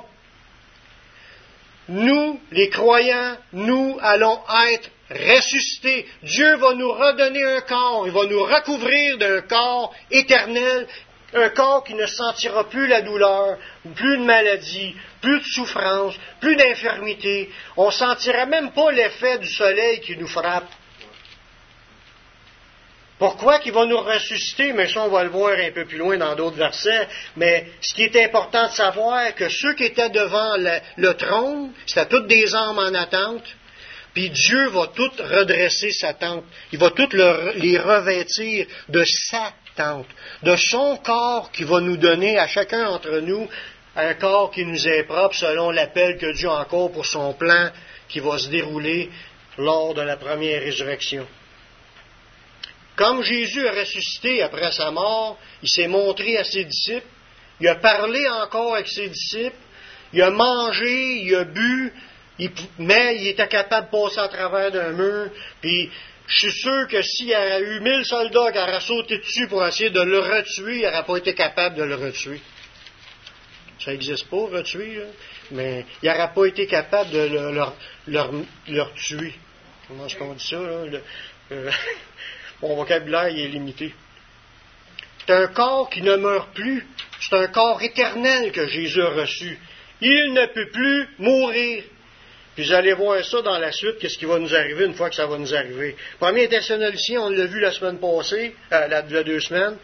Nous, les croyants, nous allons être ressuscités. Dieu va nous redonner un corps. Il va nous recouvrir d'un corps éternel, un corps qui ne sentira plus la douleur, plus de maladie, plus de souffrance, plus d'infirmité. On ne sentira même pas l'effet du soleil qui nous frappe. Pourquoi qu'il va nous ressusciter? Mais ça, on va le voir un peu plus loin dans d'autres versets. Mais ce qui est important de savoir, que ceux qui étaient devant le, le trône, c'était toutes des âmes en attente. Puis Dieu va tout redresser sa tente. Il va tout le, les revêtir de sa tente, de son corps qui va nous donner à chacun d'entre nous un corps qui nous est propre selon l'appel que Dieu a encore pour son plan qui va se dérouler lors de la première résurrection. Comme Jésus a ressuscité après sa mort, il s'est montré à ses disciples, il a parlé encore avec ses disciples, il a mangé, il a bu, il, mais il était capable de passer à travers d'un mur, puis je suis sûr que s'il y avait eu mille soldats qui auraient sauté dessus pour essayer de le retuer, il n'aurait pas été capable de le retuer. Ça n'existe pas, retuer, là, mais il n'aurait pas été capable de le, leur, leur, leur tuer. Comment est-ce qu'on dit ça, là? Le, euh, mon vocabulaire il est limité. C'est un corps qui ne meurt plus. C'est un corps éternel que Jésus a reçu. Il ne peut plus mourir. Puis vous allez voir ça dans la suite, qu'est-ce qui va nous arriver une fois que ça va nous arriver. Premier Thessaloniciens, on l'a vu la semaine passée, euh, la, la deux semaines.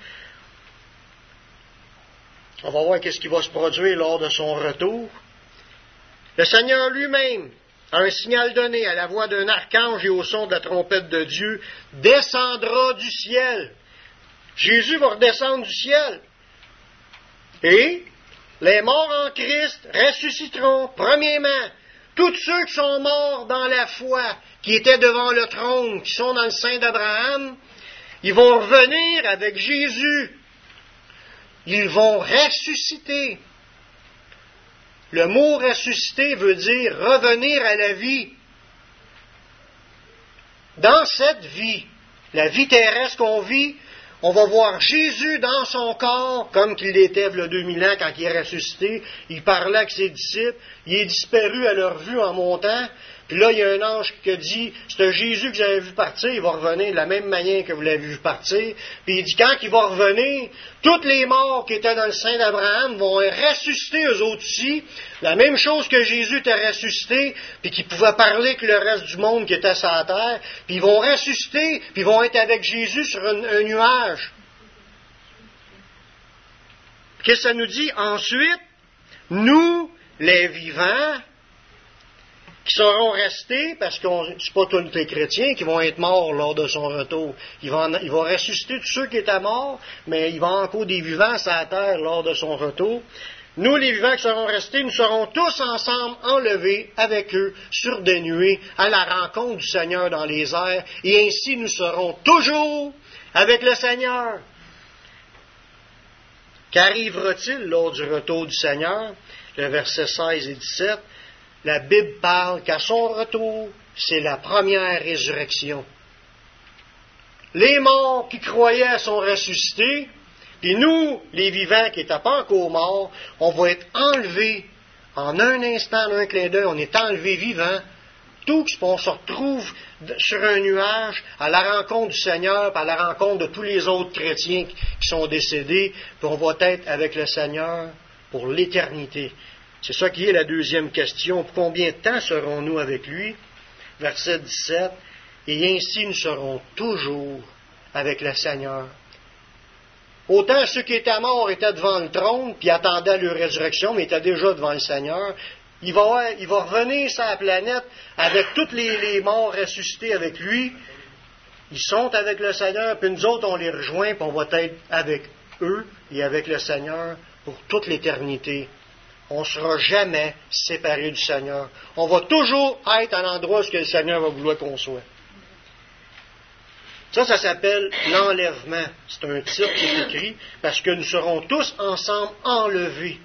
On va voir qu'est-ce qui va se produire lors de son retour. Le Seigneur lui-même, à un signal donné à la voix d'un archange et au son de la trompette de Dieu, descendra du ciel. Jésus va redescendre du ciel. Et les morts en Christ ressusciteront, premièrement. Tous ceux qui sont morts dans la foi, qui étaient devant le trône, qui sont dans le sein d'Abraham, ils vont revenir avec Jésus. Ils vont ressusciter. Le mot ressusciter veut dire revenir à la vie. Dans cette vie, la vie terrestre qu'on vit, on va voir Jésus dans son corps, comme qu'il l'était il y a deux mille ans quand il est ressuscité. Il parlait avec ses disciples. Il est disparu à leur vue en montant. Puis là, il y a un ange qui a dit, c'est Jésus que vous avez vu partir, il va revenir de la même manière que vous l'avez vu partir. Puis il dit, quand il va revenir, toutes les morts qui étaient dans le sein d'Abraham vont ressusciter eux autres aussi. La même chose que Jésus était ressuscité, puis qu'il pouvait parler avec le reste du monde qui était sur la terre. Puis ils vont ressusciter, puis ils vont être avec Jésus sur un, un nuage. Qu'est-ce que ça nous dit? Ensuite, nous, les vivants, qui seront restés, parce que c'est pas tous les chrétiens qui vont être morts lors de son retour. Il va, en, il va ressusciter tous ceux qui étaient morts, mais il va encore des vivants sur la terre lors de son retour. Nous, les vivants qui seront restés, nous serons tous ensemble enlevés avec eux sur des nuées à la rencontre du Seigneur dans les airs, et ainsi nous serons toujours avec le Seigneur. Qu'arrivera-t-il lors du retour du Seigneur? Le verset seize et dix-sept. La Bible parle qu'à son retour, c'est la première résurrection. Les morts qui croyaient sont ressuscités, puis nous, les vivants qui n'étaient pas encore morts, on va être enlevés en un instant, en un clin d'œil, on est enlevés vivants. Tout on se retrouve sur un nuage à la rencontre du Seigneur, à la rencontre de tous les autres chrétiens qui sont décédés, puis on va être avec le Seigneur pour l'éternité. C'est ça qui est la deuxième question. Pour combien de temps serons-nous avec lui? Verset dix-sept. Et ainsi nous serons toujours avec le Seigneur. Autant ceux qui étaient morts étaient devant le trône, puis attendaient leur résurrection, mais étaient déjà devant le Seigneur. Il va, il va revenir sur la planète avec tous les, les morts ressuscités avec lui. Ils sont avec le Seigneur, puis nous autres, on les rejoint, puis on va être avec eux et avec le Seigneur pour toute l'éternité. On ne sera jamais séparé du Seigneur. On va toujours être à l'endroit où le Seigneur va vouloir qu'on soit. Ça, ça s'appelle l'enlèvement. C'est un titre qui est écrit parce que nous serons tous ensemble enlevés.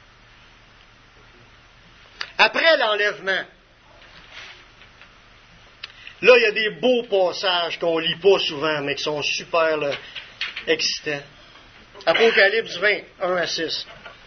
Après l'enlèvement, là, il y a des beaux passages qu'on ne lit pas souvent, mais qui sont super là, excitants. Apocalypse vingt, un à six.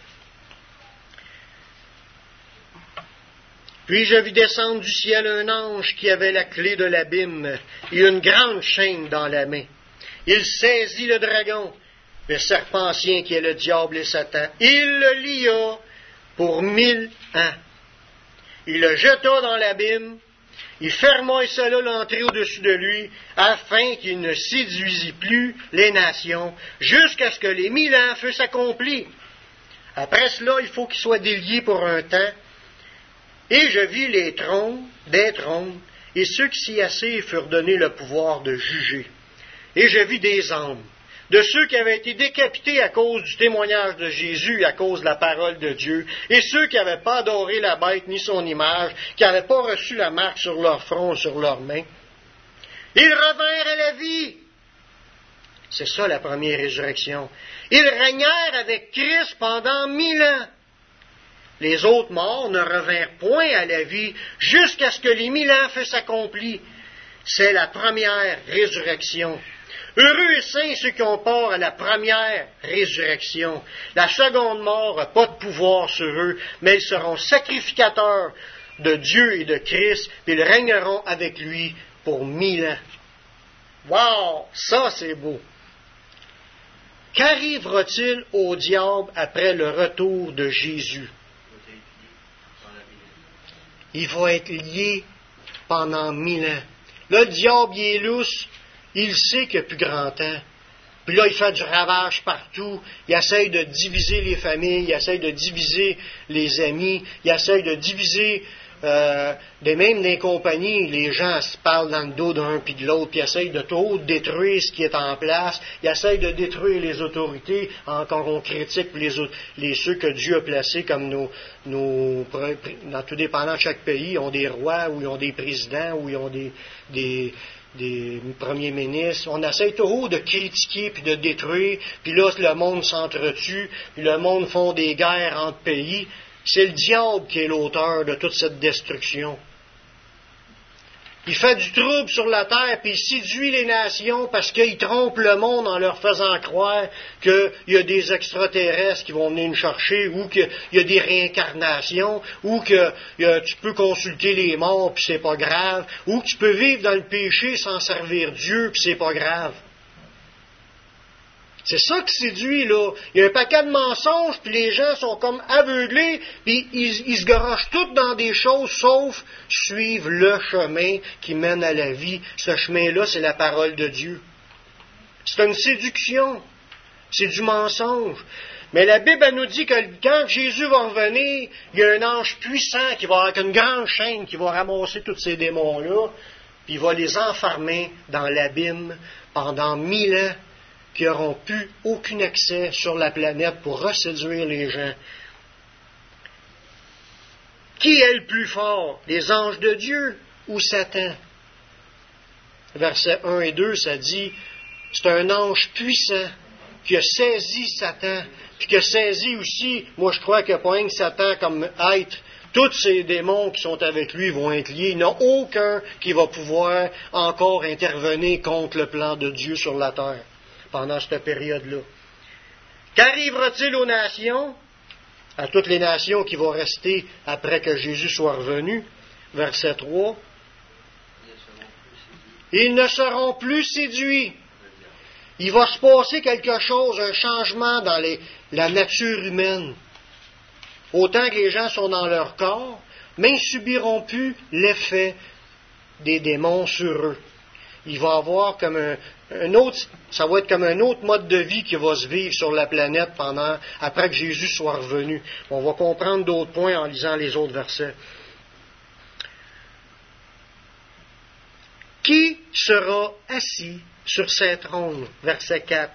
Puis je vis descendre du ciel un ange qui avait la clé de l'abîme et une grande chaîne dans la main. Il saisit le dragon, le serpent ancien qui est le diable et Satan. Il le lia pour mille ans. Il le jeta dans l'abîme. il ferma cela l'entrée au-dessus de lui, afin qu'il ne séduisît plus les nations, jusqu'à ce que les mille ans fussent accomplis. Après cela, il faut qu'il soit délié pour un temps. Et je vis les trônes, des trônes, et ceux qui s'y assirent furent donnés le pouvoir de juger. Et je vis des âmes, de ceux qui avaient été décapités à cause du témoignage de Jésus et à cause de la parole de Dieu, et ceux qui n'avaient pas adoré la bête ni son image, qui n'avaient pas reçu la marque sur leur front, sur leurs mains. Ils revinrent à la vie. C'est ça la première résurrection. Ils régnèrent avec Christ pendant mille ans. Les autres morts ne revinrent point à la vie jusqu'à ce que les mille ans fussent accomplis. C'est la première résurrection. Heureux et saints ceux qui ont part à la première résurrection. La seconde mort n'a pas de pouvoir sur eux, mais ils seront sacrificateurs de Dieu et de Christ, puis ils régneront avec lui pour mille ans. Wow! Ça, c'est beau! Qu'arrivera-t-il au diable après le retour de Jésus? Il va être lié pendant mille ans. Là, le diable, il est lousse. Il sait qu'il n'y a plus grand temps. Puis là, il fait du ravage partout. Il essaye de diviser les familles, il essaye de diviser les amis, il essaye de diviser, euh, des mêmes des compagnies, les gens se parlent dans le dos d'un puis de l'autre, puis essayent de tout détruire ce qui est en place. Il essaye de détruire les autorités, encore on critique les, les ceux que Dieu a placés comme nos, nos dans tout dépendant de chaque pays, ils ont des rois, ou ils ont des présidents, ou ils ont des, des des premiers ministres. On essaie toujours de critiquer puis de détruire, puis là, le monde s'entretue, puis le monde font des guerres entre pays. C'est le diable qui est l'auteur de toute cette destruction. Il fait du trouble sur la terre, puis il séduit les nations parce qu'il trompe le monde en leur faisant croire qu'il y a des extraterrestres qui vont venir nous chercher, ou qu'il y a des réincarnations, ou que a, tu peux consulter les morts, puis c'est pas grave, ou que tu peux vivre dans le péché sans servir Dieu, puis c'est pas grave. C'est ça qui séduit, là. Il y a un paquet de mensonges, puis les gens sont comme aveuglés, puis ils, ils se garochent tous dans des choses, sauf suivre le chemin qui mène à la vie. Ce chemin-là, c'est la parole de Dieu. C'est une séduction. C'est du mensonge. Mais la Bible, elle nous dit que quand Jésus va revenir, il y a un ange puissant qui va avec une grande chaîne qui va ramasser tous ces démons-là, puis il va les enfermer dans l'abîme pendant mille ans, qui n'auront plus aucun accès sur la planète pour reséduire les gens. Qui est le plus fort, les anges de Dieu ou Satan? Versets un et deux, ça dit, c'est un ange puissant qui a saisi Satan, puis qui a saisi aussi, moi je crois qu'il n'y a pas un que Satan comme être. Tous ces démons qui sont avec lui vont être liés. Il n'y en a aucun qui va pouvoir encore intervenir contre le plan de Dieu sur la terre pendant cette période-là. Qu'arrivera-t-il aux nations, à toutes les nations qui vont rester après que Jésus soit revenu? Verset trois. Ils ne seront plus séduits. Il va se passer quelque chose, un changement dans les, la nature humaine. Autant que les gens sont dans leur corps, mais ils ne subiront plus l'effet des démons sur eux. Il va avoir comme un, un autre, ça va être comme un autre mode de vie qui va se vivre sur la planète pendant, après que Jésus soit revenu. On va comprendre d'autres points en lisant les autres versets. Qui sera assis sur ces trônes? Verset quatre.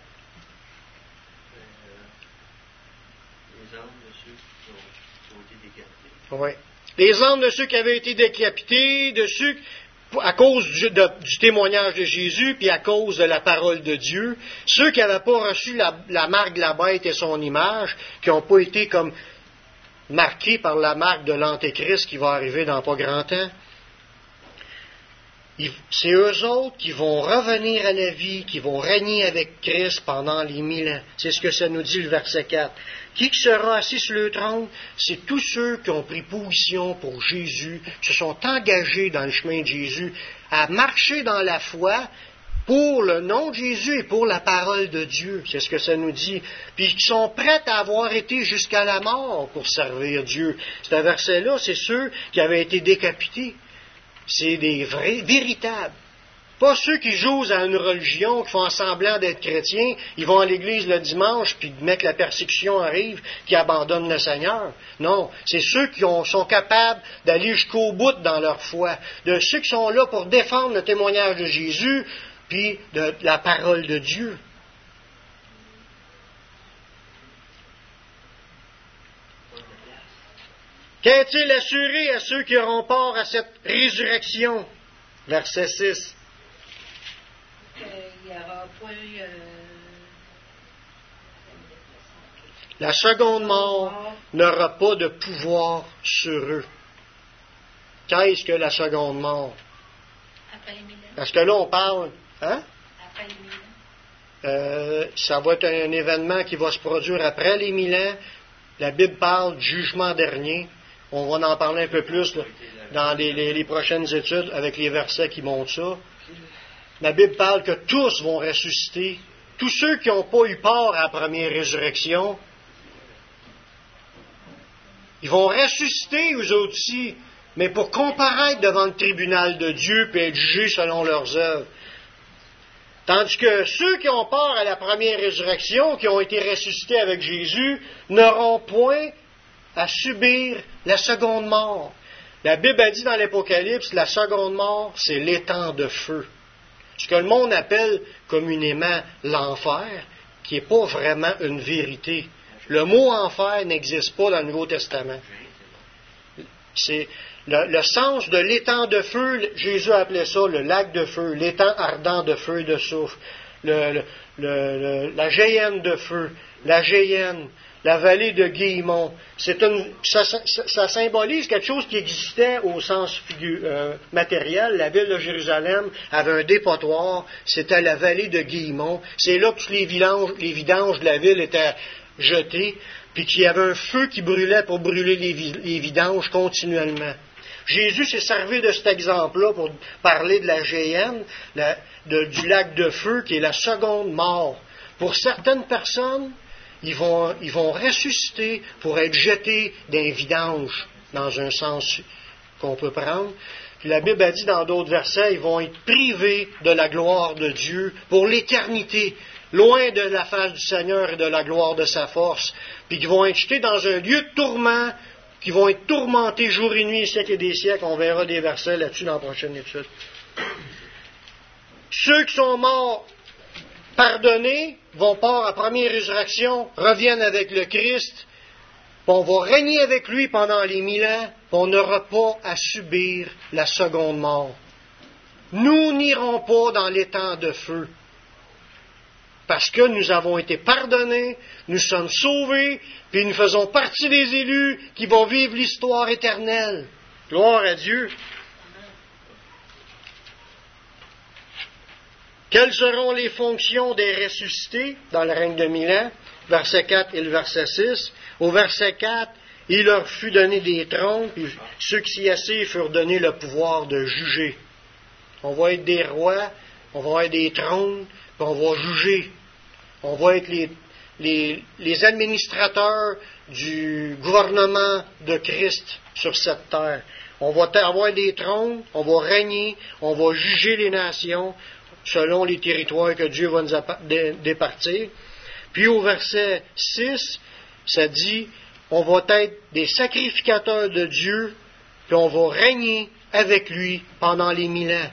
Les âmes de ceux qui ont, qui ont été décapités.
Oui. Les âmes de ceux qui avaient été décapités, de ceux à cause du, de, du témoignage de Jésus, puis à cause de la parole de Dieu, ceux qui n'avaient pas reçu la, la marque de la bête et son image, qui n'ont pas été comme marqués par la marque de l'Antéchrist qui va arriver dans pas grand temps. C'est eux autres qui vont revenir à la vie, qui vont régner avec Christ pendant les mille ans. C'est ce que ça nous dit le verset quatre. Qui sera assis sur le trône? C'est tous ceux qui ont pris position pour Jésus, qui se sont engagés dans le chemin de Jésus, à marcher dans la foi pour le nom de Jésus et pour la parole de Dieu. C'est ce que ça nous dit. Puis qui sont prêts à avoir été jusqu'à la mort pour servir Dieu. Ce verset-là, c'est ceux qui avaient été décapités. c'est des vrais, véritables. Pas ceux qui jouent à une religion, qui font semblant d'être chrétiens, ils vont à l'église le dimanche, puis mec, la persécution arrive, qui abandonnent le Seigneur. Non, c'est ceux qui ont, sont capables d'aller jusqu'au bout dans leur foi, de ceux qui sont là pour défendre le témoignage de Jésus, puis de la parole de Dieu. Qu'est-il assuré à ceux qui auront part à cette résurrection? Verset six.
Il y aura point, euh...
La seconde mort n'aura pas de pouvoir sur eux. Qu'est-ce que la seconde mort?
Après les mille ans.
Parce que là, on parle... Hein?
Après les mille ans.
Euh, ça va être un événement qui va se produire après les mille ans. La Bible parle du jugement dernier. On va en parler un peu plus là, dans les, les, les prochaines études avec les versets qui montrent ça. La Bible parle que tous vont ressusciter. Tous ceux qui n'ont pas eu part à la première résurrection, ils vont ressusciter eux autres aussi, mais pour comparaître devant le tribunal de Dieu et être jugés selon leurs œuvres. Tandis que ceux qui ont part à la première résurrection, qui ont été ressuscités avec Jésus, n'auront point à subir la seconde mort. La Bible a dit dans l'Apocalypse, la seconde mort, c'est l'étang de feu. Ce que le monde appelle communément l'enfer, qui n'est pas vraiment une vérité. Le mot enfer n'existe pas dans le Nouveau Testament. C'est le, le sens de l'étang de feu, Jésus appelait ça le lac de feu, l'étang ardent de feu et de soufre, le, le, le, la géhenne de feu, la géhenne, la vallée de Guillemont. C'est une, ça, ça, ça symbolise quelque chose qui existait au sens figu, euh, matériel. La ville de Jérusalem avait un dépotoir, c'était la vallée de Guillemont. C'est là que tous les vidanges, les vidanges de la ville étaient jetées, puis qu'il y avait un feu qui brûlait pour brûler les, les vidanges continuellement. Jésus s'est servi de cet exemple-là pour parler de la géhenne, la, de, du lac de feu, qui est la seconde mort. Pour certaines personnes, Ils vont, ils vont ressusciter pour être jetés d'un vidange, dans un sens qu'on peut prendre. Puis la Bible a dit dans d'autres versets, ils vont être privés de la gloire de Dieu pour l'éternité, loin de la face du Seigneur et de la gloire de sa force. Puis qu'ils vont être jetés dans un lieu de tourment, qui vont être tourmentés jour et nuit, siècles et des siècles. On verra des versets là-dessus dans la prochaine étude. Ceux qui sont morts pardonnés, vont part à première résurrection, reviennent avec le Christ, puis on va régner avec lui pendant les mille ans, puis on n'aura pas à subir la seconde mort. Nous n'irons pas dans l'étang de feu, parce que nous avons été pardonnés, nous sommes sauvés, puis nous faisons partie des élus qui vont vivre l'histoire éternelle. Gloire à Dieu. Quelles seront les fonctions des ressuscités dans le règne de mille ans? Verset quatre et le verset six. Au verset quatre, il leur fut donné des trônes, puis ceux qui s'y assirent furent donnés le pouvoir de juger. On va être des rois, on va être des trônes, puis on va juger. On va être les, les, les administrateurs du gouvernement de Christ sur cette terre. On va avoir des trônes, on va régner, on va juger les nations, selon les territoires que Dieu va nous départir. Puis au verset six, ça dit, on va être des sacrificateurs de Dieu, puis on va régner avec lui pendant les mille ans.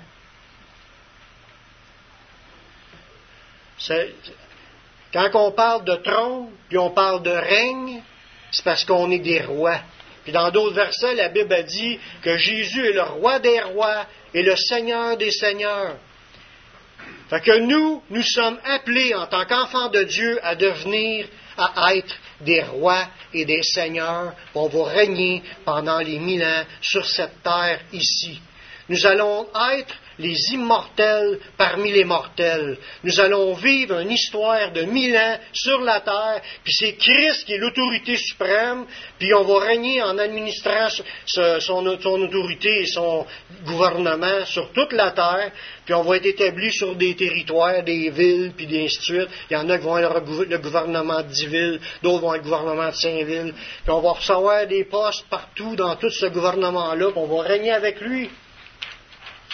C'est, quand on parle de trône, puis on parle de règne, c'est parce qu'on est des rois. Puis dans d'autres versets, la Bible a dit que Jésus est le roi des rois et le Seigneur des seigneurs. Fait que nous, nous sommes appelés en tant qu'enfants de Dieu à devenir, à être des rois et des seigneurs. On va régner pendant les mille ans sur cette terre ici. Nous allons être les immortels parmi les mortels. Nous allons vivre une histoire de mille ans sur la terre, puis c'est Christ qui est l'autorité suprême, puis on va régner en administrant son, son, son autorité et son gouvernement sur toute la terre, puis on va être établi sur des territoires, des villes, puis ainsi de suite. Il y en a qui vont être le gouvernement de dix villes, d'autres vont être le gouvernement de cinq villes, puis on va recevoir des postes partout dans tout ce gouvernement-là, puis on va régner avec lui.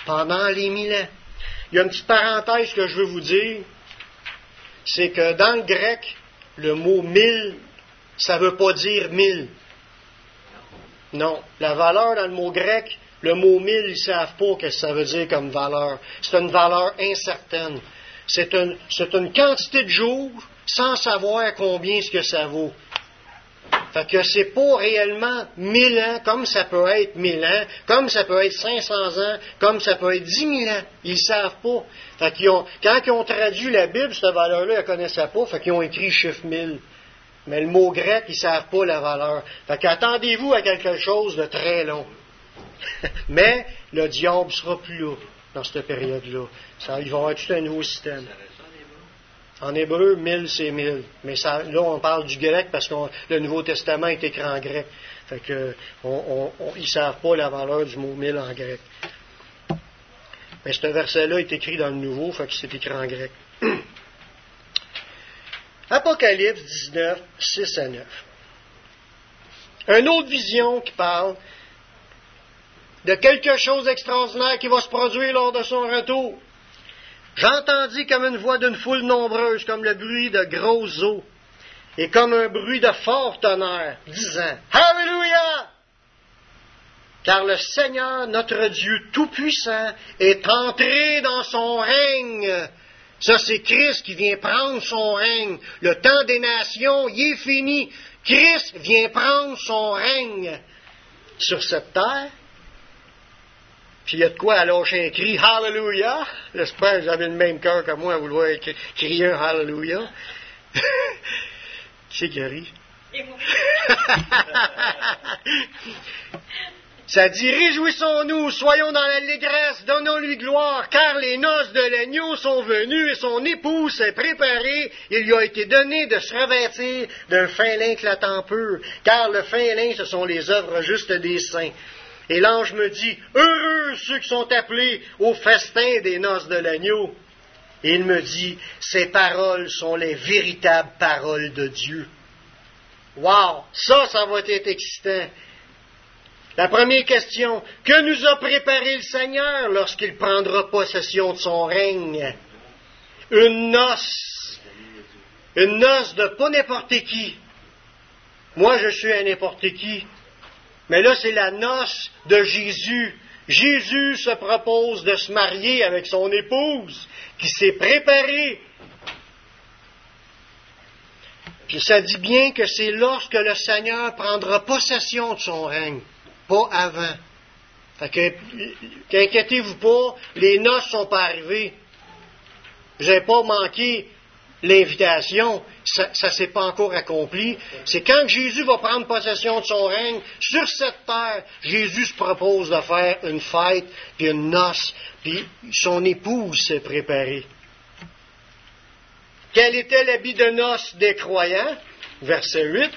pendant les mille ans. Il y a une petite parenthèse que je veux vous dire, c'est que dans le grec, le mot mille, ça ne veut pas dire mille. Non, la valeur dans le mot grec, le mot mille, ils ne savent pas ce que ça veut dire comme valeur. C'est une valeur incertaine. C'est une, c'est une quantité de jours sans savoir combien ce que ça vaut. Fait que c'est pas réellement mille ans, comme ça peut être mille ans, comme ça peut être cinq cents ans, comme ça peut être dix mille ans. Ils ne savent pas. Fait qu'ils ont, quand ils ont traduit la Bible, cette valeur-là, ils ne connaissaient pas, fait qu'ils ont écrit le chiffre mille. Mais le mot grec, ils ne savent pas la valeur. Fait qu'attendez-vous à quelque chose de très long. Mais le diable ne sera plus là, dans cette période-là. Ça, il va y avoir tout un nouveau système. En hébreu, mille, c'est mille. Mais ça, là, on parle du grec parce que le Nouveau Testament est écrit en grec. Fait que, on, on, ils ne savent pas la valeur du mot mille en grec. Mais ce verset-là est écrit dans le Nouveau, fait que c'est écrit en grec. Apocalypse dix-neuf, six à neuf. Une autre vision qui parle de quelque chose d'extraordinaire qui va se produire lors de son retour. J'entendis comme une voix d'une foule nombreuse, comme le bruit de grosses eaux, et comme un bruit de fort tonnerre, disant « Alléluia! Car le Seigneur, notre Dieu Tout-Puissant, est entré dans son règne. » Ça, c'est Christ qui vient prendre son règne. Le temps des nations, il est fini. Christ vient prendre son règne sur cette terre. Puis il y a de quoi à lâcher un cri « Hallelujah ». J'espère que vous avez le même cœur que moi à vouloir crier un « Hallelujah ». Qui c'est qui rit? Ça dit « Réjouissons-nous, soyons dans l'allégresse, donnons-lui gloire, car les noces de l'agneau sont venues et son épouse s'est préparée. Il lui a été donné de se revêtir d'un fin lin éclatant pur, car le fin lin, ce sont les œuvres justes des saints. » Et l'ange me dit, « Heureux ceux qui sont appelés au festin des noces de l'agneau. » Et il me dit, « Ces paroles sont les véritables paroles de Dieu. » Wow! Ça, ça va être excitant. La première question, que nous a préparé le Seigneur lorsqu'il prendra possession de son règne? Une noce. Une noce de pas n'importe qui. Moi, je suis un n'importe qui. Mais là, c'est la noce de Jésus. Jésus se propose de se marier avec son épouse, qui s'est préparée. Puis ça dit bien que c'est lorsque le Seigneur prendra possession de son règne, pas avant. Fait que, qu'inquiétez-vous pas, les noces ne sont pas arrivées. Vous n'avez pas manqué l'invitation, ça ne s'est pas encore accompli. C'est quand Jésus va prendre possession de son règne, sur cette terre, Jésus se propose de faire une fête, puis une noce, puis son épouse s'est préparée. Quel était l'habit de noces des croyants? Verset huit.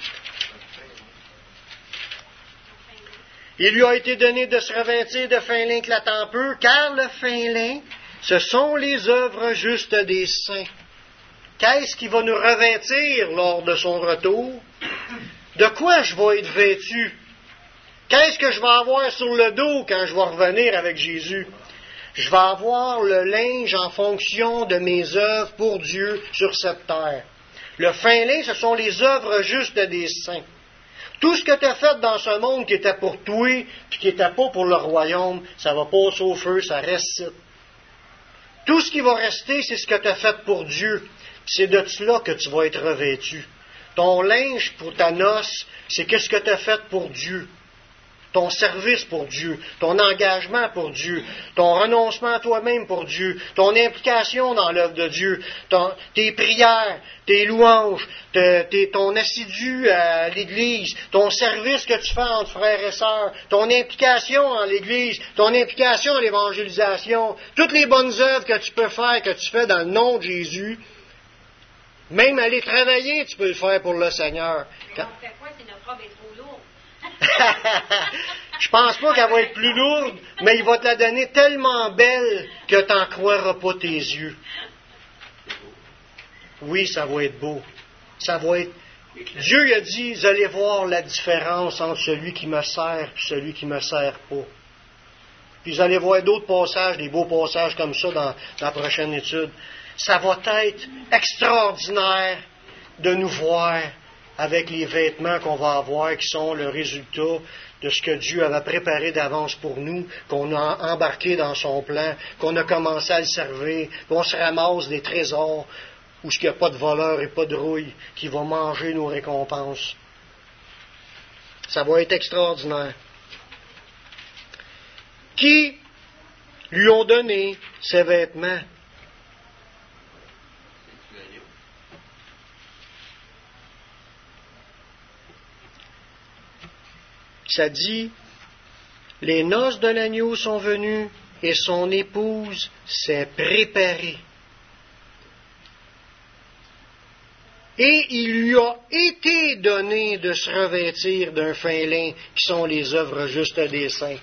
Il lui a été donné de se revêtir de fin lin éclatant pur, car le fin lin, ce sont les œuvres justes des saints. Qu'est-ce qui va nous revêtir lors de son retour? De quoi je vais être vêtu? Qu'est-ce que je vais avoir sur le dos quand je vais revenir avec Jésus? Je vais avoir le linge en fonction de mes œuvres pour Dieu sur cette terre. Le fin lin, ce sont les œuvres justes des saints. Tout ce que tu as fait dans ce monde qui était pour toi, puis qui n'était pas pour le royaume, ça va passer au feu, ça reste. Tout ce qui va rester, c'est ce que tu as fait pour Dieu. C'est de cela que tu vas être revêtu. Ton linge pour ta noce, c'est qu'est-ce que tu as fait pour Dieu. Ton service pour Dieu, ton engagement pour Dieu, ton renoncement à toi-même pour Dieu, ton implication dans l'œuvre de Dieu, ton, tes prières, tes louanges, te, tes, ton assidu à l'Église, ton service que tu fais entre frères et sœurs, ton implication en l'Église, ton implication en l'évangélisation, toutes les bonnes œuvres que tu peux faire, que tu fais dans le nom de Jésus. Même aller travailler, tu peux le faire pour le Seigneur.
Mais on fait quoi si notre robe est trop lourde?
Je pense pas qu'elle va être plus lourde, mais il va te la donner tellement belle que tu n'en croiras pas tes yeux. Oui, ça va être beau. Ça va être... Dieu a dit, vous allez voir la différence entre celui qui me sert et celui qui ne me sert pas. puis vous allez voir d'autres passages, des beaux passages comme ça dans, dans la prochaine étude. Ça va être extraordinaire de nous voir avec les vêtements qu'on va avoir, qui sont le résultat de ce que Dieu avait préparé d'avance pour nous, qu'on a embarqué dans son plan, qu'on a commencé à le servir, qu'on se ramasse des trésors où il n'y a pas de voleur et pas de rouille qui va manger nos récompenses. Ça va être extraordinaire. Qui lui ont donné ces vêtements? Ça dit, les noces de l'agneau sont venues et son épouse s'est préparée. Et il lui a été donné de se revêtir d'un fin lin, qui sont les œuvres justes des saints.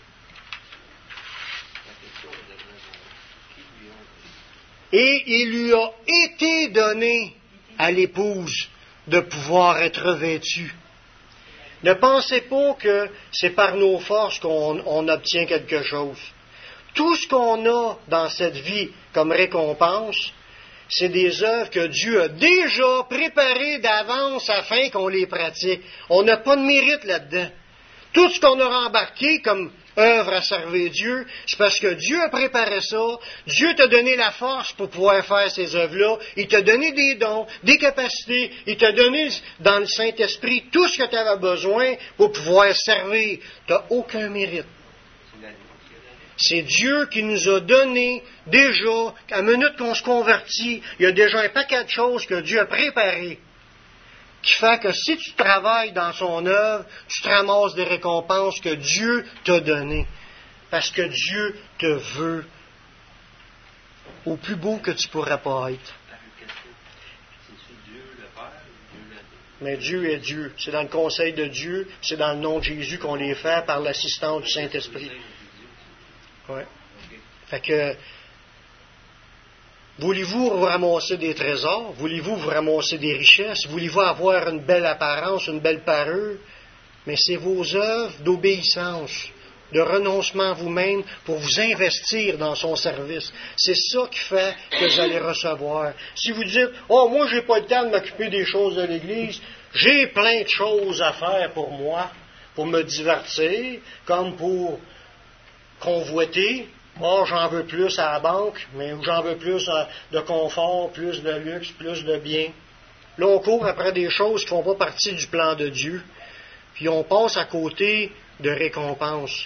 Et il lui a été donné à l'épouse de pouvoir être revêtue. Ne pensez pas que c'est par nos forces qu'on on obtient quelque chose. Tout ce qu'on a dans cette vie comme récompense, c'est des œuvres que Dieu a déjà préparées d'avance afin qu'on les pratique. On n'a pas de mérite là-dedans. Tout ce qu'on aura embarqué comme œuvre à servir Dieu, c'est parce que Dieu a préparé ça. Dieu t'a donné la force pour pouvoir faire ces œuvres-là. Il t'a donné des dons, des capacités. Il t'a donné dans le Saint-Esprit tout ce que tu avais besoin pour pouvoir servir. Tu n'as aucun mérite. C'est Dieu qui nous a donné déjà, à la minute qu'on se convertit, il y a déjà un paquet de choses que Dieu a préparées, qui fait que si tu travailles dans son œuvre, tu te ramasses des récompenses que Dieu t'a données. Parce que Dieu te veut au plus beau que tu pourras pas être. Mais Dieu est Dieu. C'est dans le conseil de Dieu, c'est dans le nom de Jésus qu'on les fait par l'assistance du Saint-Esprit. Ouais. Fait que, voulez-vous vous ramasser des trésors? Voulez-vous vous ramasser des richesses? Voulez-vous avoir une belle apparence, une belle parure? Mais c'est vos œuvres d'obéissance, de renoncement à vous-même pour vous investir dans son service. C'est ça qui fait que vous allez recevoir. Si vous dites, « Oh, moi, j'ai pas le temps de m'occuper des choses de l'Église, j'ai plein de choses à faire pour moi, pour me divertir, comme pour convoiter. Oh, j'en veux plus à la banque, mais j'en veux plus de confort, plus de luxe, plus de biens. » Là, on court après des choses qui ne font pas partie du plan de Dieu, puis on passe à côté de récompenses.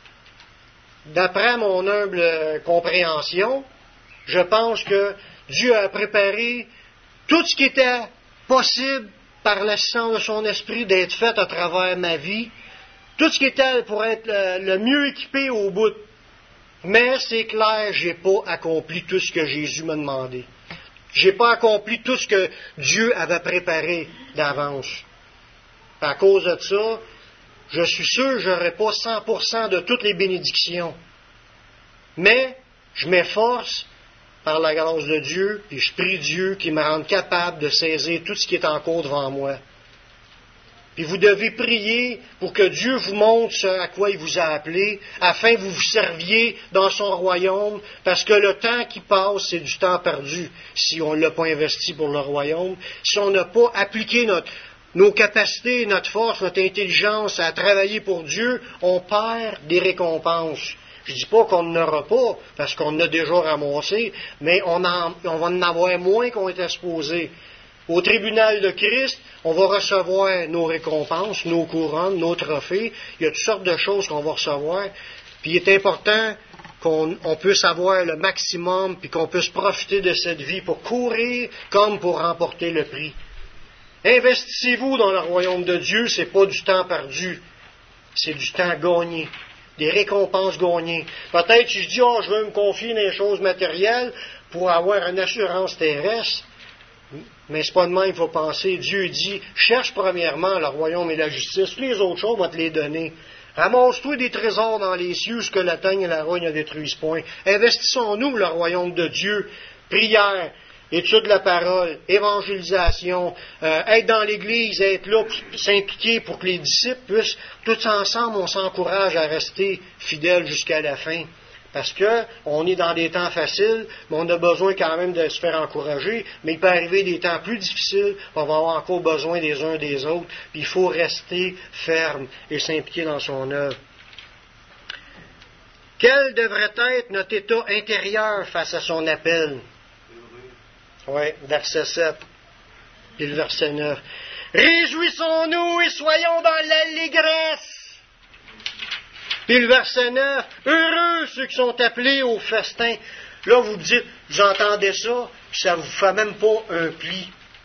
D'après mon humble compréhension, je pense que Dieu a préparé tout ce qui était possible par l'assistance de son esprit d'être fait à travers ma vie, tout ce qui était pour être le, le mieux équipé au bout. Mais c'est clair, je n'ai pas accompli tout ce que Jésus m'a demandé. Je n'ai pas accompli tout ce que Dieu avait préparé d'avance. À cause de ça, je suis sûr que je n'aurai pas cent pour cent de toutes les bénédictions. Mais je m'efforce par la grâce de Dieu, et je prie Dieu qu'il me rende capable de saisir tout ce qui est en cours devant moi. Puis vous devez prier pour que Dieu vous montre ce à quoi il vous a appelé, afin que vous vous serviez dans son royaume, parce que le temps qui passe, c'est du temps perdu si on ne l'a pas investi pour le royaume, si on n'a pas appliqué notre, nos capacités, notre force, notre intelligence à travailler pour Dieu, on perd des récompenses. Je ne dis pas qu'on n'en aura pas, parce qu'on en a déjà ramassé, mais on, en, on va en avoir moins qu'on était supposé. Au tribunal de Christ, on va recevoir nos récompenses, nos couronnes, nos trophées. Il y a toutes sortes de choses qu'on va recevoir. Puis il est important qu'on on puisse avoir le maximum, puis qu'on puisse profiter de cette vie pour courir comme pour remporter le prix. Investissez-vous dans le royaume de Dieu, c'est pas du temps perdu, c'est du temps gagné, des récompenses gagnées. Peut-être si je dis, oh, je veux me confier dans les choses matérielles pour avoir une assurance terrestre. Mais c'est pas de même qu'il faut penser. Dieu dit, cherche premièrement le royaume et la justice, les autres choses, on va te les donner. Ramasse-toi des trésors dans les cieux, ce que la teigne et la rogne ne détruisent point. Investissons-nous le royaume de Dieu. Prière, étude de la parole, évangélisation, euh, être dans l'Église, être là, s'impliquer pour que les disciples puissent, tous ensemble, on s'encourage à rester fidèles jusqu'à la fin. Parce que on est dans des temps faciles, mais on a besoin quand même de se faire encourager, mais il peut arriver des temps plus difficiles, on va avoir encore besoin des uns des autres, puis il faut rester ferme et s'impliquer dans son œuvre. Quel devrait être notre état intérieur face à son appel? Oui, verset sept, et le verset neuf. Réjouissons-nous et soyons dans l'allégresse. Puis le verset neuf, heureux ceux qui sont appelés au festin. Là, vous dites, vous entendez ça, puis ça ne vous fait même pas un pli.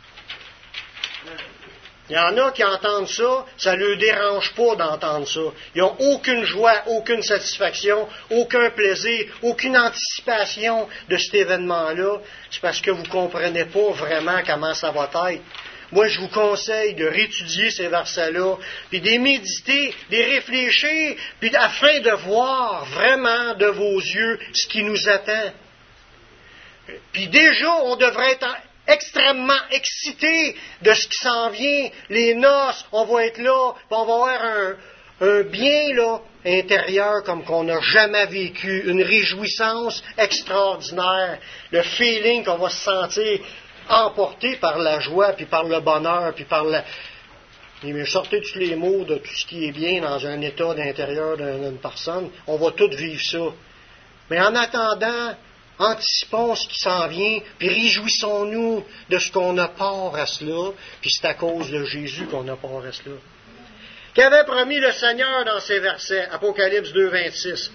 Il y en a qui entendent ça, ça ne leur dérange pas d'entendre ça. Ils n'ont aucune joie, aucune satisfaction, aucun plaisir, aucune anticipation de cet événement-là. C'est parce que vous ne comprenez pas vraiment comment ça va être. Moi, je vous conseille de réétudier ces versets-là, puis de les méditer, de les réfléchir, puis afin de voir vraiment de vos yeux ce qui nous attend. Puis déjà, on devrait être extrêmement excité de ce qui s'en vient, les noces, on va être là, puis on va avoir un, un bien là, intérieur comme qu'on n'a jamais vécu, une réjouissance extraordinaire, le feeling qu'on va se sentir emporté par la joie, puis par le bonheur, puis par la... Mais sortez tous les mots de tout ce qui est bien dans un état d'intérieur d'une personne, on va tous vivre ça. Mais en attendant, anticipons ce qui s'en vient, puis réjouissons-nous de ce qu'on a part à cela, puis c'est à cause de Jésus qu'on a part à cela. Qu'avait promis le Seigneur dans ces versets, Apocalypse deux, vingt-six?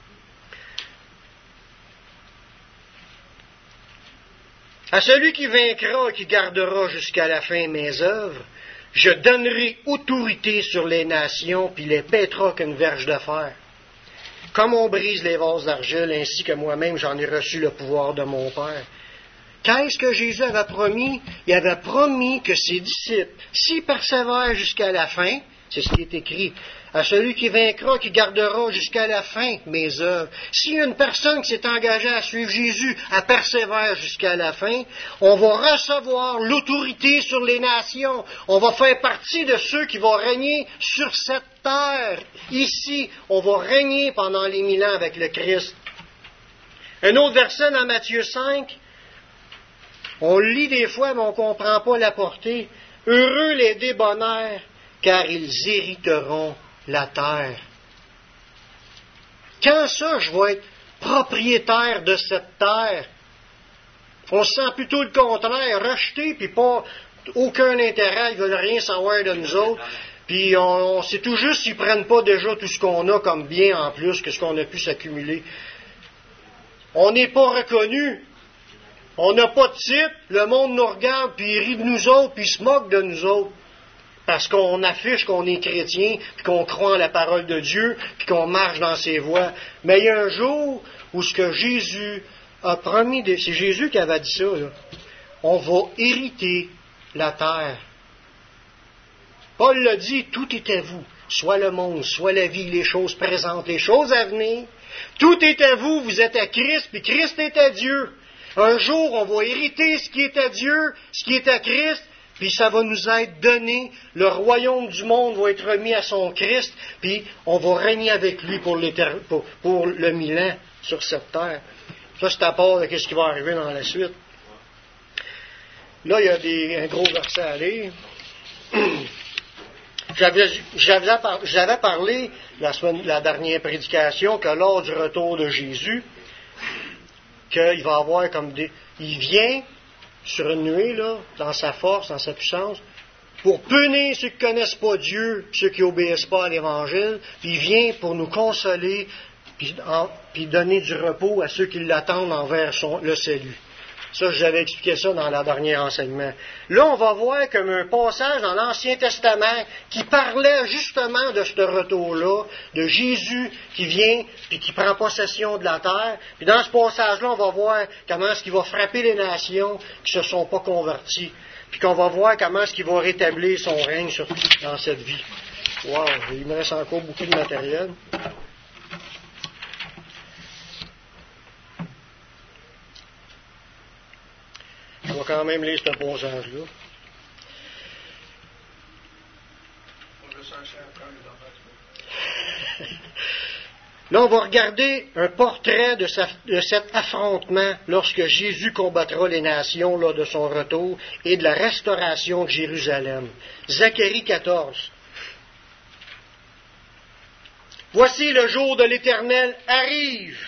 À celui qui vaincra et qui gardera jusqu'à la fin mes œuvres, je donnerai autorité sur les nations, puis les pètera qu'une verge de fer. Comme on brise les vases d'argile, ainsi que moi-même j'en ai reçu le pouvoir de mon Père. Qu'est-ce que Jésus avait promis? Il avait promis que ses disciples, s'ils persévèrent jusqu'à la fin, c'est ce qui est écrit, à celui qui vaincra, qui gardera jusqu'à la fin mes œuvres. Si une personne qui s'est engagée à suivre Jésus, elle persévère jusqu'à la fin, on va recevoir l'autorité sur les nations. On va faire partie de ceux qui vont régner sur cette terre. Ici, on va régner pendant les mille ans avec le Christ. Un autre verset dans Matthieu cinq, on le lit des fois, mais on ne comprend pas la portée. Heureux les débonnaires, car ils hériteront la terre. Quand ça, je vais être propriétaire de cette terre? On se sent plutôt le contraire, rejeté, puis pas aucun intérêt, ils ne veulent rien savoir de nous autres. Puis on, on sait tout juste s'ils ne prennent pas déjà tout ce qu'on a comme bien en plus que ce qu'on a pu s'accumuler. On n'est pas reconnu. On n'a pas de titre. Le monde nous regarde, puis il rit de nous autres, puis il se moque de nous autres. Parce qu'on affiche qu'on est chrétien, puis qu'on croit en la parole de Dieu, puis qu'on marche dans ses voies. Mais il y a un jour où ce que Jésus a promis, de, c'est Jésus qui avait dit ça, là, on va hériter la terre. Paul l'a dit, tout est à vous, soit le monde, soit la vie, les choses présentes, les choses à venir. Tout est à vous, vous êtes à Christ, puis Christ est à Dieu. Un jour, on va hériter ce qui est à Dieu, ce qui est à Christ, puis ça va nous être donné, le royaume du monde va être remis à son Christ, puis on va régner avec lui pour, pour, pour le mille ans sur cette terre. Ça, c'est à part de ce qui va arriver dans la suite. Là, il y a des, un gros verset à lire. J'avais, j'avais, j'avais parlé la, semaine, la dernière prédication que lors du retour de Jésus, qu'il va avoir comme des... Il vient sur une nuée, là, dans sa force, dans sa puissance, pour punir ceux qui ne connaissent pas Dieu, ceux qui n'obéissent pas à l'Évangile, puis il vient pour nous consoler, puis, en, puis donner du repos à ceux qui l'attendent envers son, le salut. Ça, j'avais expliqué ça dans le dernier enseignement. Là, on va voir comme un passage dans l'Ancien Testament qui parlait justement de ce retour-là, de Jésus qui vient et qui prend possession de la terre. Puis dans ce passage-là, on va voir comment est-ce qu'il va frapper les nations qui ne se sont pas converties. Puis qu'on va voir comment est-ce qu'il va rétablir son règne sur, dans cette vie. Wow, il me reste encore beaucoup de matériel. quand même lire ce passage-là. Là, on va regarder un portrait de, sa, de cet affrontement lorsque Jésus combattra les nations lors de son retour et de la restauration de Jérusalem. Zacharie quatorze. Voici le jour de l'Éternel arrive,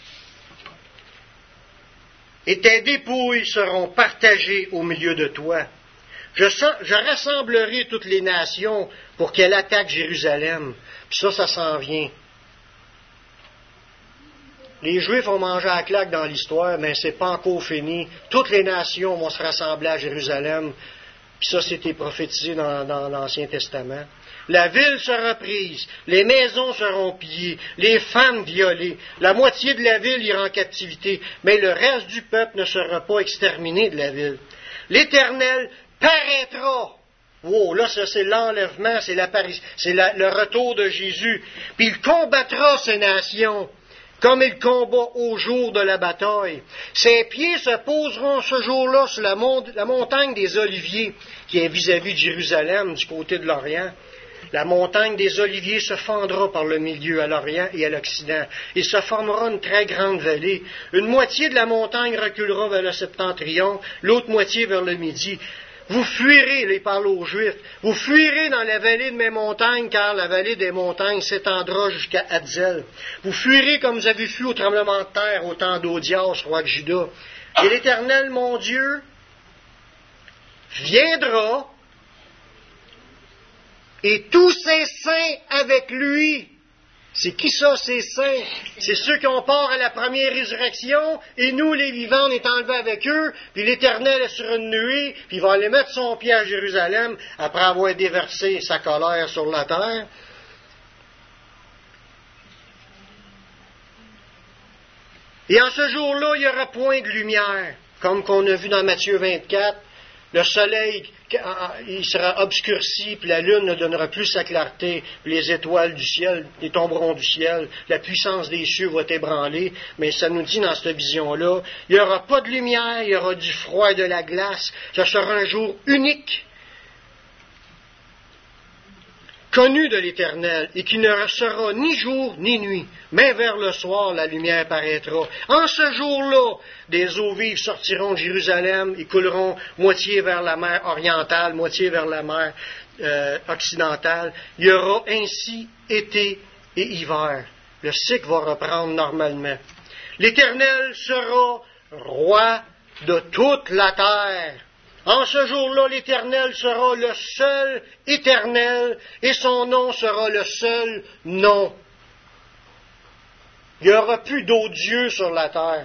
et tes dépouilles seront partagées au milieu de toi. Je, sens, je rassemblerai toutes les nations pour qu'elles attaquent Jérusalem. Puis ça, ça s'en vient. Les Juifs ont mangé à la claque dans l'histoire, mais c'est pas encore fini. Toutes les nations vont se rassembler à Jérusalem. Puis ça, c'était prophétisé dans, dans l'Ancien Testament. La ville sera prise, les maisons seront pillées, les femmes violées, la moitié de la ville ira en captivité, mais le reste du peuple ne sera pas exterminé de la ville. L'Éternel paraîtra. Wow, là, ça, c'est l'enlèvement, c'est, c'est la, le retour de Jésus. Puis il combattra ces nations, comme il combat au jour de la bataille. Ses pieds se poseront ce jour-là sur la, mont- la montagne des Oliviers, qui est vis-à-vis de Jérusalem, du côté de l'Orient. La montagne des Oliviers se fendra par le milieu à l'Orient et à l'Occident. Il se formera une très grande vallée. Une moitié de la montagne reculera vers le septentrion, l'autre moitié vers le midi. Vous fuirez, il parle aux Juifs, vous fuirez dans la vallée de mes montagnes, car la vallée des montagnes s'étendra jusqu'à Hadzel. Vous fuirez comme vous avez fui au tremblement de terre au temps d'Audias, roi de Juda. Et l'Éternel, mon Dieu, viendra, et tous ses saints avec lui. C'est qui ça, ces saints? C'est ceux qui ont part à la première résurrection, et nous, les vivants, on est enlevés avec eux, puis l'Éternel est sur une nuée, puis il va aller mettre son pied à Jérusalem, après avoir déversé sa colère sur la terre. Et en ce jour-là, il n'y aura point de lumière, comme qu'on a vu dans Matthieu vingt-quatre. Le soleil, il sera obscurci, puis la lune ne donnera plus sa clarté, puis les étoiles du ciel, les tomberont du ciel, la puissance des cieux va ébranler, mais ça nous dit dans cette vision-là, il n'y aura pas de lumière, il y aura du froid et de la glace, ce sera un jour unique, connu de l'Éternel, et qui ne sera ni jour ni nuit, mais vers le soir la lumière paraîtra. En ce jour-là, des eaux vives sortiront de Jérusalem et couleront moitié vers la mer orientale, moitié vers la mer euh, occidentale. Il y aura ainsi été et hiver. Le cycle va reprendre normalement. L'Éternel sera roi de toute la terre. En ce jour-là, l'Éternel sera le seul éternel, et son nom sera le seul nom. Il n'y aura plus d'autres dieux sur la terre.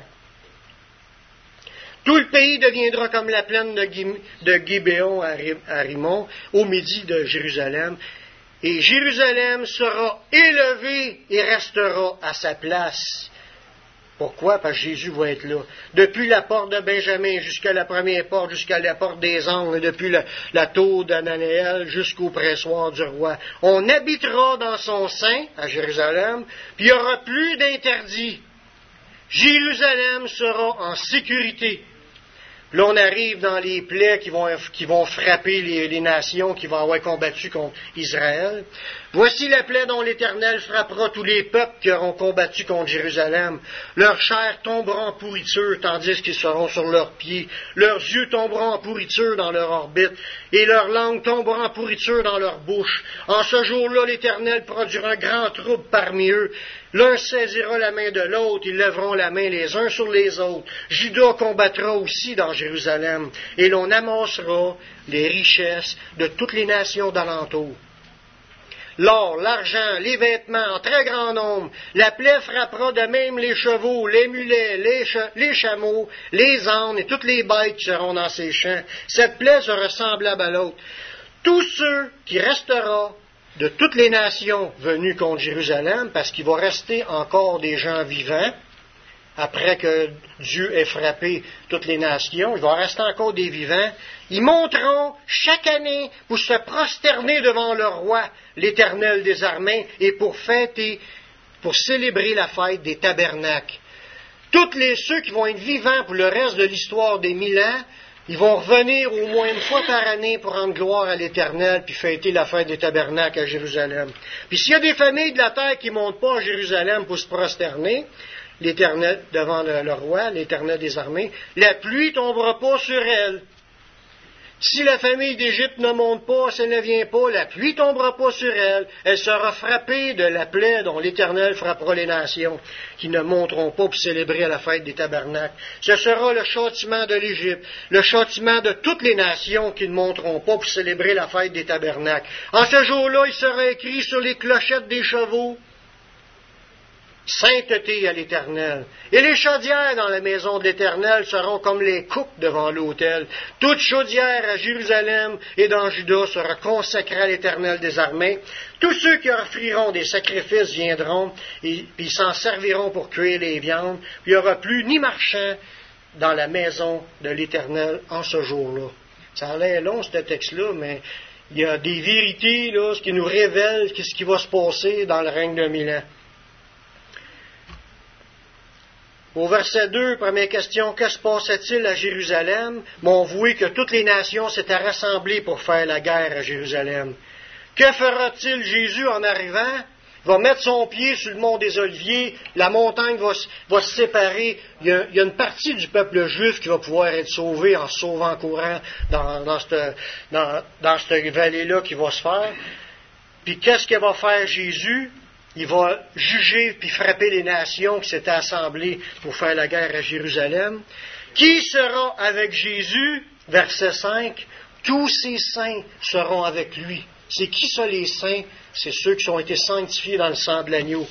Tout le pays deviendra comme la plaine de Gibéon à Rimon, au midi de Jérusalem, et Jérusalem sera élevée et restera à sa place. Pourquoi? Parce que Jésus va être là. Depuis la porte de Benjamin jusqu'à la première porte, jusqu'à la porte des Angles, depuis la, la tour d'Ananéel jusqu'au pressoir du roi. On habitera dans son sein, à Jérusalem, puis il n'y aura plus d'interdit. Jérusalem sera en sécurité. Là, on arrive dans les plaies qui vont, qui vont frapper les, les nations qui vont avoir combattu contre Israël. Voici la plaie dont l'Éternel frappera tous les peuples qui auront combattu contre Jérusalem. Leur chair tombera en pourriture, tandis qu'ils seront sur leurs pieds. Leurs yeux tomberont en pourriture dans leur orbite, et leur langue tombera en pourriture dans leur bouche. En ce jour-là, l'Éternel produira un grand trouble parmi eux. L'un saisira la main de l'autre, ils lèveront la main les uns sur les autres. Juda combattra aussi dans Jérusalem, et l'on amassera les richesses de toutes les nations d'alentour. L'or, l'argent, les vêtements en très grand nombre, la plaie frappera de même les chevaux, les mulets, les, ch- les chameaux, les ânes et toutes les bêtes qui seront dans ces champs. Cette plaie sera semblable à l'autre. Tous ceux qui resteront de toutes les nations venues contre Jérusalem, parce qu'il va rester encore des gens vivants, après que Dieu ait frappé toutes les nations, il va rester encore des vivants, ils monteront chaque année pour se prosterner devant le roi, l'Éternel des armées, et pour fêter, pour célébrer la fête des tabernacles. Tous les ceux qui vont être vivants pour le reste de l'histoire des mille ans Ils vont revenir au moins une fois par année pour rendre gloire à l'Éternel, puis fêter la fête des tabernacles à Jérusalem. Puis s'il y a des familles de la terre qui ne montent pas à Jérusalem pour se prosterner, l'Éternel, devant le, le roi, l'Éternel des armées, la pluie tombera pas sur elles. Si la famille d'Égypte ne monte pas, si elle ne vient pas, la pluie tombera pas sur elle. Elle sera frappée de la plaie dont l'Éternel frappera les nations qui ne monteront pas pour célébrer à la fête des tabernacles. Ce sera le châtiment de l'Égypte, le châtiment de toutes les nations qui ne monteront pas pour célébrer la fête des tabernacles. En ce jour-là, il sera écrit sur les clochettes des chevaux: sainteté à l'Éternel. Et les chaudières dans la maison de l'Éternel seront comme les coupes devant l'autel. Toute chaudière à Jérusalem et dans Juda sera consacrée à l'Éternel des armées. Tous ceux qui offriront des sacrifices viendront et puis s'en serviront pour cuire les viandes. Puis il n'y aura plus ni marchand dans la maison de l'Éternel en ce jour-là. Ça a l'air long, ce texte-là, mais il y a des vérités là, ce qui nous révèle ce qui va se passer dans le règne de mille ans. Au verset deux, première question, que se passait-il à Jérusalem? M'ont voué que toutes les nations s'étaient rassemblées pour faire la guerre à Jérusalem. Que fera-t-il Jésus en arrivant? Il va mettre son pied sur le mont des Oliviers, la montagne va, va se séparer. Il y, a, il y a une partie du peuple juif qui va pouvoir être sauvée en se sauvant en courant dans, dans cette, dans, dans cette vallée-là qui va se faire. Puis qu'est-ce que va faire Jésus? Il va juger puis frapper les nations qui s'étaient assemblées pour faire la guerre à Jérusalem. Qui sera avec Jésus? Verset cinq. Tous ses saints seront avec lui. C'est qui ça les saints? C'est ceux qui ont été sanctifiés dans le sang de l'agneau.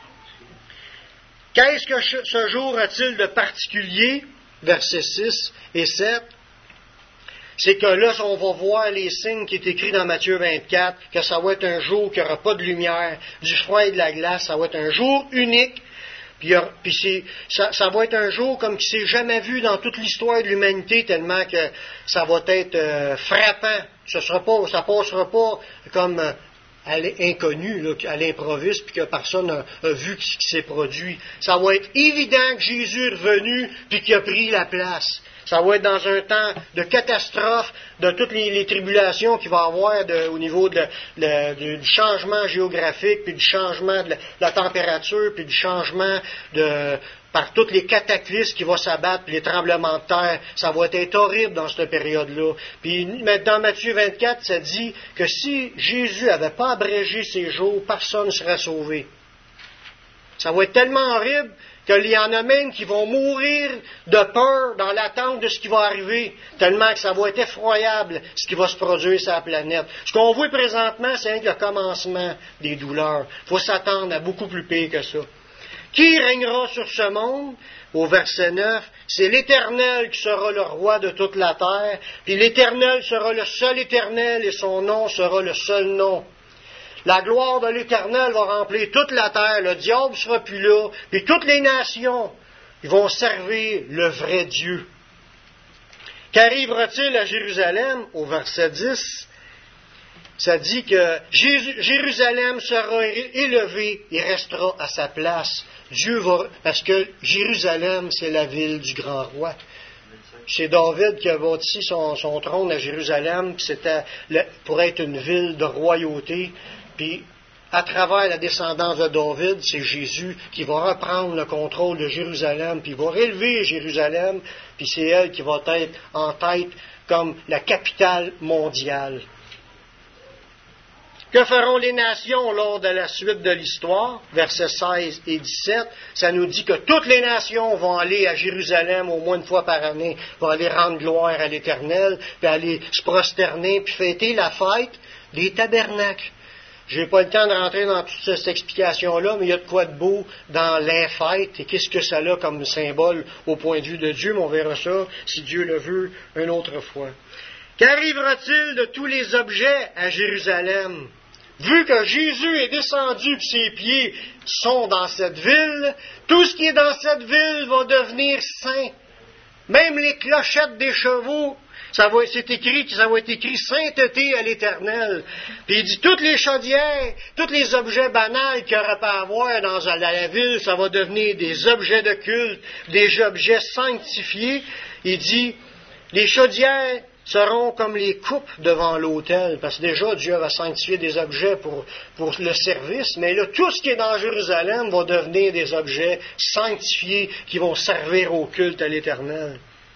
Qu'est-ce que ce jour a-t-il de particulier? Versets six et sept. C'est que là, on va voir les signes qui est écrit dans Matthieu vingt-quatre, que ça va être un jour qui n'aura pas de lumière, du froid et de la glace, ça va être un jour unique, puis, puis c'est, ça, ça va être un jour comme qui ne s'est jamais vu dans toute l'histoire de l'humanité, tellement que ça va être euh, frappant. Ce sera pas, ça ne passera pas comme euh, à l'inconnu, là, à l'improviste, puis que personne n'a vu ce qui s'est produit. Ça va être évident que Jésus est revenu, puis qu'il a pris la place. Ça va être dans un temps de catastrophe, de toutes les, les tribulations qu'il va y avoir de, au niveau de, de, de, du changement géographique, puis du changement de la, de la température, puis du changement de, par tous les cataclysmes qui vont s'abattre, puis les tremblements de terre. Ça va être horrible dans cette période-là. Puis dans Matthieu vingt-quatre, ça dit que si Jésus n'avait pas abrégé ses jours, personne ne serait sauvé. Ça va être tellement horrible qu'il y en a même qui vont mourir de peur dans l'attente de ce qui va arriver, tellement que ça va être effroyable ce qui va se produire sur la planète. Ce qu'on voit présentement, c'est le commencement des douleurs. Il faut s'attendre à beaucoup plus pire que ça. Qui régnera sur ce monde? Au verset neuf, c'est l'Éternel qui sera le roi de toute la terre, puis l'Éternel sera le seul Éternel et son nom sera le seul nom. La gloire de l'Éternel va remplir toute la terre, le diable ne sera plus là, puis toutes les nations, ils vont servir le vrai Dieu. Qu'arrivera-t-il à Jérusalem? Au verset dix, ça dit que Jérusalem sera élevé et restera à sa place. Dieu va, parce que Jérusalem, c'est la ville du grand roi. C'est David qui a bâti son, son trône à Jérusalem, puis c'était pour être une ville de royauté. Puis, à travers la descendance de David, c'est Jésus qui va reprendre le contrôle de Jérusalem, puis il va rélever Jérusalem, puis c'est elle qui va être en tête comme la capitale mondiale. Que feront les nations lors de la suite de l'histoire? Versets seize et dix-sept, ça nous dit que toutes les nations vont aller à Jérusalem au moins une fois par année, vont aller rendre gloire à l'Éternel, puis aller se prosterner, puis fêter la fête des tabernacles. Je n'ai pas le temps de rentrer dans toute cette explication-là, mais il y a de quoi de beau dans les fêtes, et qu'est-ce que ça a comme symbole au point de vue de Dieu, mais on verra ça, si Dieu le veut, une autre fois. Qu'arrivera-t-il de tous les objets à Jérusalem? Vu que Jésus est descendu, puis ses pieds sont dans cette ville, tout ce qui est dans cette ville va devenir saint. Même les clochettes des chevaux, ça va, c'est écrit, ça va être écrit sainteté à l'Éternel. Puis il dit, toutes les chaudières, tous les objets banals qu'il n'y aura pas à avoir dans la, la ville, ça va devenir des objets de culte, des objets sanctifiés. Il dit, Les chaudières seront comme les coupes devant l'autel, parce que déjà Dieu va sanctifier des objets pour, pour le service, mais là, tout ce qui est dans Jérusalem va devenir des objets sanctifiés qui vont servir au culte à l'Éternel.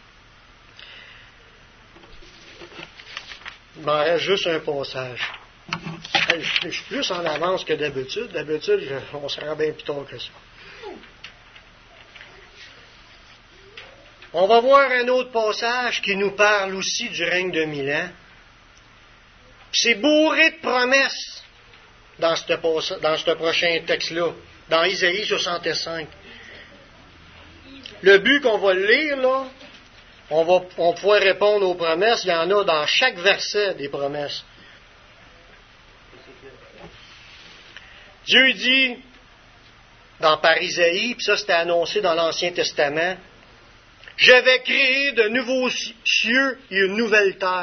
Il m'en reste juste un passage. Je suis plus en avance que d'habitude. D'habitude, on se rend bien plus tard que ça. On va voir un autre passage qui nous parle aussi du règne de mille ans. C'est bourré de promesses dans ce, dans ce prochain texte-là, dans Isaïe soixante-cinq. Le but qu'on va le lire, là, on va on pouvoir répondre aux promesses. Il y en a dans chaque verset des promesses. Dieu dit, dans par Isaïe, puis ça c'était annoncé dans l'Ancien Testament, « Je vais créer de nouveaux cieux et une nouvelle terre. »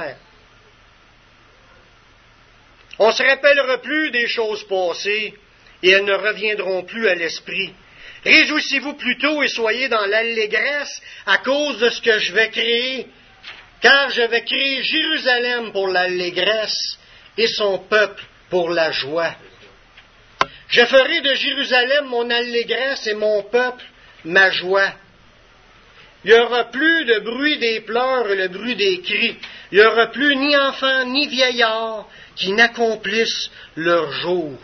On ne se rappellera plus des choses passées, et elles ne reviendront plus à l'esprit. Réjouissez-vous plutôt et soyez dans l'allégresse à cause de ce que je vais créer, car je vais créer Jérusalem pour l'allégresse et son peuple pour la joie. Je ferai de Jérusalem mon allégresse et mon peuple ma joie. Il n'y aura plus de bruit des pleurs et le bruit des cris. Il n'y aura plus ni enfants ni vieillards qui n'accomplissent leur jour.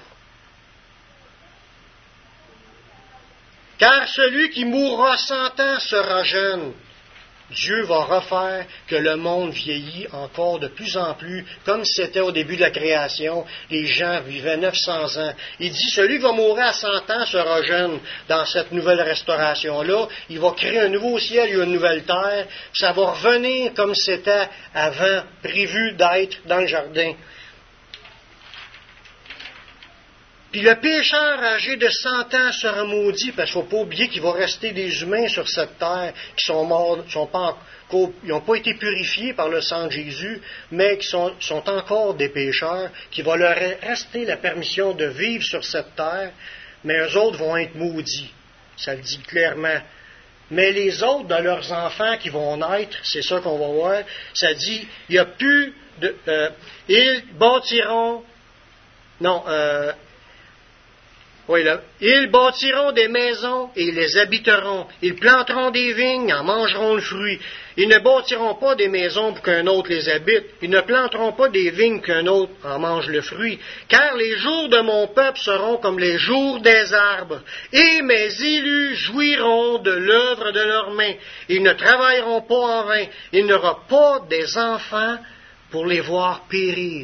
Car celui qui mourra cent ans sera jeune. Dieu va refaire que le monde vieillit encore de plus en plus, comme c'était au début de la création. Les gens vivaient neuf cents ans. Il dit, celui qui va mourir à cent ans sera jeune dans cette nouvelle restauration-là. Il va créer un nouveau ciel et une nouvelle terre. Ça va revenir comme c'était avant, prévu d'être dans le jardin. Puis le pécheur âgé de cent ans sera maudit, parce qu'il ne faut pas oublier qu'il va rester des humains sur cette terre qui sont morts, sont pas encore, ils n'ont pas été purifiés par le sang de Jésus, mais qui sont, sont encore des pécheurs, qui va leur rester la permission de vivre sur cette terre, mais eux autres vont être maudits. Ça le dit clairement. Mais les autres, de leurs enfants qui vont naître, c'est ça qu'on va voir, ça dit, il n'y a plus de... Euh, ils bâtiront... Non, euh... Oui, là. Ils bâtiront des maisons et les habiteront. Ils planteront des vignes, en mangeront le fruit. Ils ne bâtiront pas des maisons pour qu'un autre les habite. Ils ne planteront pas des vignes qu'un autre en mange le fruit. Car les jours de mon peuple seront comme les jours des arbres. Et mes élus jouiront de l'œuvre de leurs mains. Ils ne travailleront pas en vain. Il n'y aura pas des enfants pour les voir périr.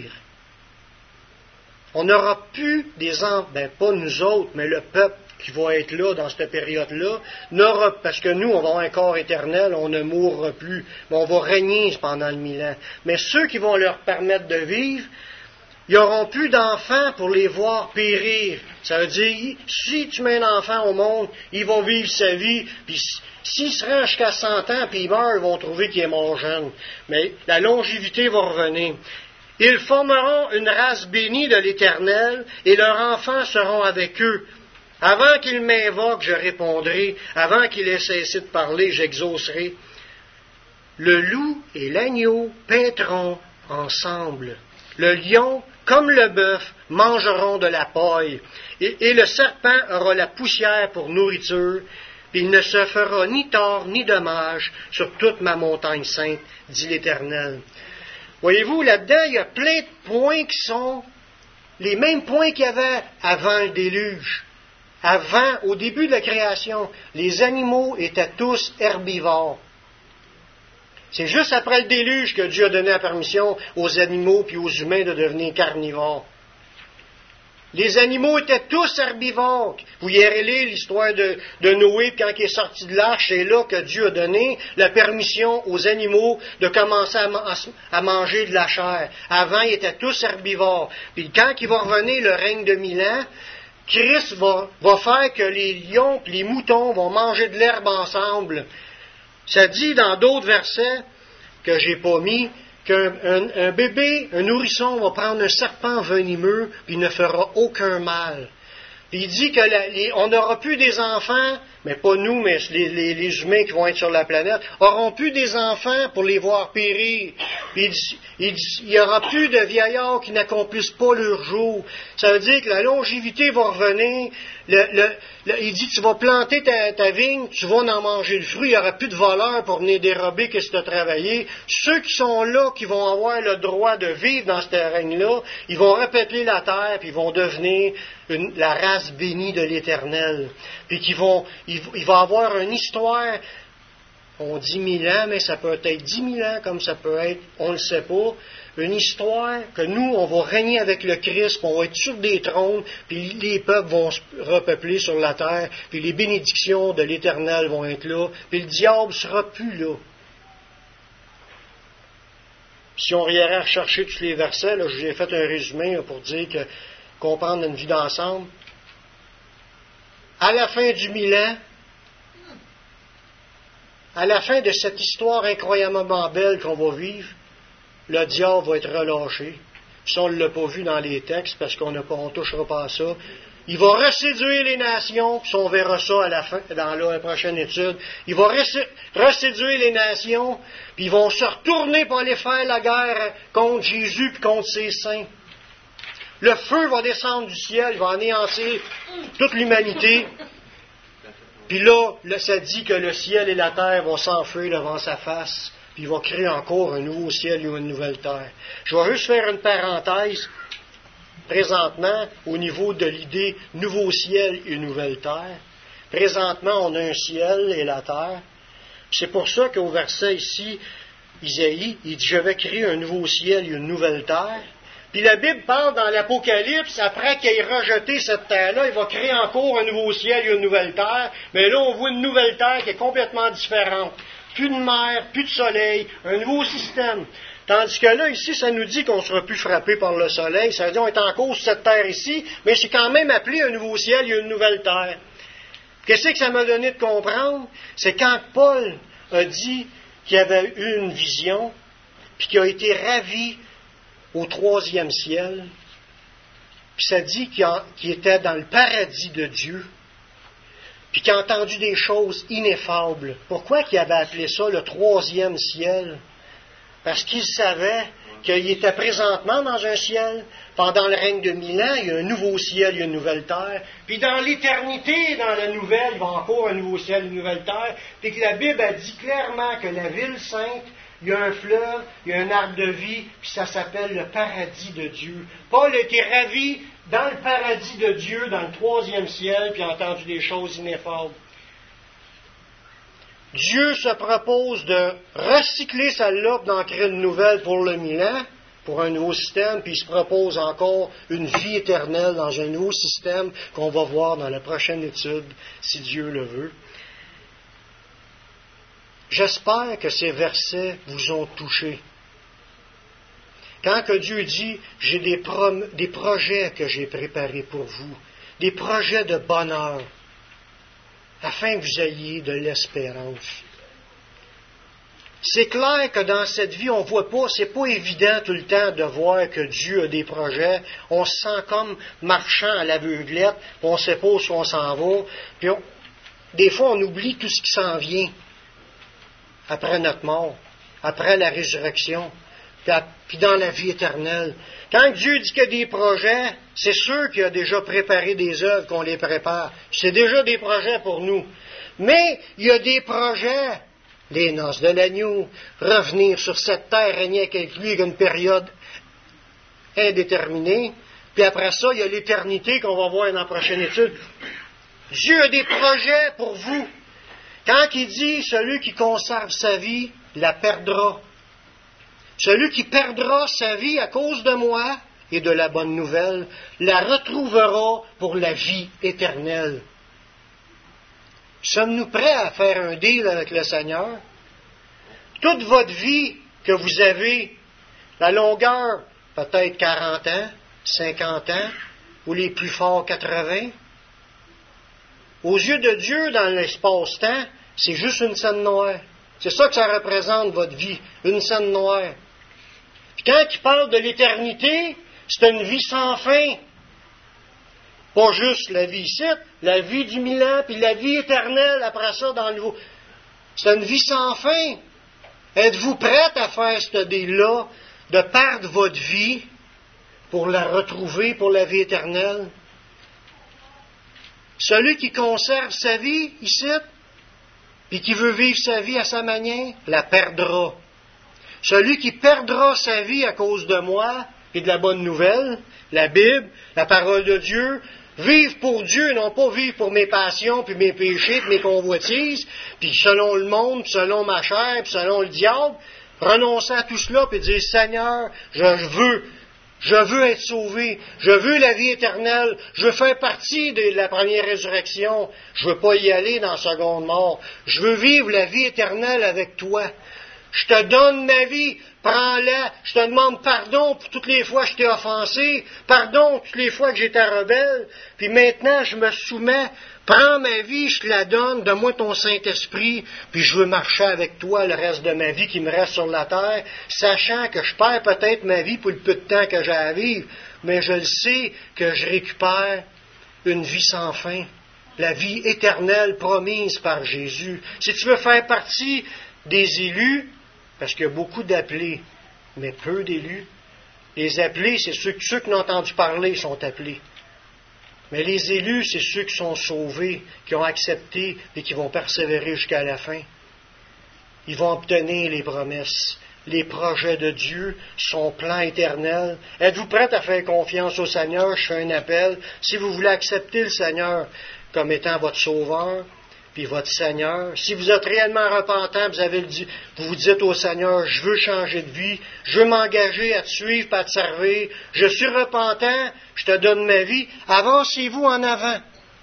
On n'aura plus des enfants, ben pas nous autres, mais le peuple qui va être là dans cette période-là, n'aura, parce que nous, on va avoir un corps éternel, on ne mourra plus, mais on va régner pendant le mille ans. Mais ceux qui vont leur permettre de vivre, ils n'auront plus d'enfants pour les voir périr. Ça veut dire, si tu mets un enfant au monde, ils vont vivre sa vie, puis s'il se rend jusqu'à cent ans, puis il meurt, ils vont trouver qu'il est mort jeune. Mais la longévité va revenir. Ils formeront une race bénie de l'Éternel, et leurs enfants seront avec eux. Avant qu'ils m'invoquent, je répondrai. Avant qu'ils aient cessé de parler, j'exaucerai. Le loup et l'agneau paîtront ensemble. Le lion, comme le bœuf, mangeront de la paille. Et, et le serpent aura la poussière pour nourriture. Il ne se fera ni tort ni dommage sur toute ma montagne sainte, dit l'Éternel. Voyez-vous, là-dedans, il y a plein de points qui sont les mêmes points qu'il y avait avant le déluge. Avant, au début de la création, les animaux étaient tous herbivores. C'est juste après le déluge que Dieu a donné la permission aux animaux puis aux humains de devenir carnivores. Les animaux étaient tous herbivores. Vous y lire l'histoire de, de Noé, quand il est sorti de l'arche, c'est là que Dieu a donné la permission aux animaux de commencer à, à, à manger de la chair. Avant, ils étaient tous herbivores. Puis quand il va revenir le règne de mille ans, Christ va, va faire que les lions et les moutons vont manger de l'herbe ensemble. Ça dit dans d'autres versets que j'ai pas mis, qu'un un, un bébé, un nourrisson va prendre un serpent venimeux, puis il ne fera aucun mal. Puis il dit qu'on n'aura plus des enfants mais pas nous, mais les, les, les humains qui vont être sur la planète, auront plus des enfants pour les voir périr. Puis il dit, il dit, il n'y aura plus de vieillards qui n'accomplissent pas leur jour. Ça veut dire que la longévité va revenir. Le, le, le, il dit, tu vas planter ta, ta vigne, tu vas en manger le fruit, il n'y aura plus de voleurs pour venir dérober qu'est-ce que tu as travaillé. Ceux qui sont là, qui vont avoir le droit de vivre dans ce terrain-là, ils vont repeupler la terre, puis ils vont devenir une, la race bénie de l'Éternel. Puis qu'ils vont, il, il va avoir une histoire, on dit mille ans, mais ça peut être dix mille ans, comme ça peut être, on ne le sait pas. Une histoire que nous, on va régner avec le Christ, puis on va être sur des trônes, puis les peuples vont se repeupler sur la terre, puis les bénédictions de l'Éternel vont être là, puis le diable ne sera plus là. Si on irait rechercher tous les versets, là, j'ai fait un résumé là, pour dire que comprendre une vie d'ensemble. À la fin du mille ans, à la fin de cette histoire incroyablement belle qu'on va vivre, le diable va être relâché. Si on ne l'a pas vu dans les textes, parce qu'on ne touchera pas à ça, il va reséduire les nations, puis on verra ça à la fin, dans la prochaine étude. Il va reséduire les nations, puis ils vont se retourner pour aller faire la guerre contre Jésus puis contre ses saints. Le feu va descendre du ciel, il va anéantir toute l'humanité. Puis là, là, ça dit que le ciel et la terre vont s'enfuir devant sa face. Puis il va créer encore un nouveau ciel et une nouvelle terre. Je vais juste faire une parenthèse présentement au niveau de l'idée nouveau ciel et nouvelle terre. Présentement, on a un ciel et la terre. C'est pour ça qu'au verset ici, Isaïe, il dit « Je vais créer un nouveau ciel et une nouvelle terre ». Puis la Bible parle dans l'Apocalypse, après qu'il ait rejeté cette terre-là, il va créer encore un nouveau ciel et une nouvelle terre. Mais là, on voit une nouvelle terre qui est complètement différente. Plus de mer, plus de soleil, un nouveau système. Tandis que là, ici, ça nous dit qu'on ne sera plus frappé par le soleil. Ça veut dire qu'on est en cause sur cette terre ici, mais c'est quand même appelé un nouveau ciel et une nouvelle terre. Qu'est-ce que ça m'a donné de comprendre? C'est quand Paul a dit qu'il avait eu une vision, puis qu'il a été ravi au troisième ciel, puis ça dit qu'il, a, qu'il était dans le paradis de Dieu, puis qu'il a entendu des choses ineffables. Pourquoi qu'il avait appelé ça le troisième ciel? Parce qu'il savait qu'il était présentement dans un ciel. Pendant le règne de mille ans, il y a un nouveau ciel, il y a une nouvelle terre. Puis dans l'éternité, dans la nouvelle, il va encore un nouveau ciel, une nouvelle terre. Puis que la Bible a dit clairement que la ville sainte, il y a un fleuve, il y a un arbre de vie, puis ça s'appelle le paradis de Dieu. Paul a été ravi dans le paradis de Dieu, dans le troisième ciel, puis a entendu des choses ineffables. Dieu se propose de recycler celle-là, d'en créer une nouvelle pour le mille ans, pour un nouveau système, puis il se propose encore une vie éternelle dans un nouveau système qu'on va voir dans la prochaine étude, si Dieu le veut. J'espère que ces versets vous ont touché. Quand que Dieu dit, j'ai des, prom- des projets que j'ai préparés pour vous, des projets de bonheur, afin que vous ayez de l'espérance. C'est clair que dans cette vie, on ne voit pas, c'est pas évident tout le temps de voir que Dieu a des projets. On se sent comme marchant à l'aveuglette, puis on ne sait pas où on s'en va. Puis on, des fois, on oublie tout ce qui s'en vient après notre mort, après la résurrection, puis dans la vie éternelle. Quand Dieu dit qu'il y a des projets, c'est sûr qu'il a déjà préparé des œuvres, qu'on les prépare. C'est déjà des projets pour nous. Mais il y a des projets, les noces de l'agneau, revenir sur cette terre, régner avec lui une période indéterminée, puis après ça, il y a l'éternité qu'on va voir dans la prochaine étude. Dieu a des projets pour vous. Quand il dit, celui qui conserve sa vie, la perdra. Celui qui perdra sa vie à cause de moi et de la bonne nouvelle, la retrouvera pour la vie éternelle. Sommes-nous prêts à faire un deal avec le Seigneur? Toute votre vie que vous avez, la longueur, peut-être quarante ans, cinquante ans, ou les plus forts quatre-vingts, aux yeux de Dieu, dans l'espace-temps, c'est juste une scène noire. C'est ça que ça représente, votre vie, une scène noire. Puis quand il parle de l'éternité, c'est une vie sans fin. Pas juste la vie ici, la vie du mille ans, puis la vie éternelle après ça dans le nouveau. C'est une vie sans fin. Êtes-vous prête à faire ce deal-là, de perdre votre vie pour la retrouver, pour la vie éternelle? Celui qui conserve sa vie ici, puis qui veut vivre sa vie à sa manière, la perdra. Celui qui perdra sa vie à cause de moi et de la bonne nouvelle, la Bible, la parole de Dieu, vivre pour Dieu, non pas vivre pour mes passions, puis mes péchés, puis mes convoitises, puis selon le monde, puis selon ma chair, puis selon le diable, renoncer à tout cela, puis dire, Seigneur, je veux, je veux être sauvé, je veux la vie éternelle, je veux faire partie de la première résurrection, je veux pas y aller dans la seconde mort, je veux vivre la vie éternelle avec toi. Je te donne ma vie, prends-la, je te demande pardon pour toutes les fois que je t'ai offensé, pardon toutes les fois que j'étais rebelle, puis maintenant je me soumets, prends ma vie, je te la donne, donne-moi ton Saint-Esprit, puis je veux marcher avec toi le reste de ma vie qui me reste sur la terre, sachant que je perds peut-être ma vie pour le peu de temps que j'ai à vivre, mais je le sais que je récupère une vie sans fin, la vie éternelle promise par Jésus. Si tu veux faire partie des élus, parce qu'il y a beaucoup d'appelés, mais peu d'élus. Les appelés, c'est ceux, ceux qui n'ont entendu parler sont appelés. Mais les élus, c'est ceux qui sont sauvés, qui ont accepté et qui vont persévérer jusqu'à la fin. Ils vont obtenir les promesses, les projets de Dieu, son plan éternel. Êtes-vous prêts à faire confiance au Seigneur? Je fais un appel. Si vous voulez accepter le Seigneur comme étant votre sauveur, puis votre Seigneur, si vous êtes réellement repentant, vous avez le dit, vous vous dites au Seigneur, je veux changer de vie, je veux m'engager à te suivre, à te servir, je suis repentant, je te donne ma vie, avancez-vous en avant.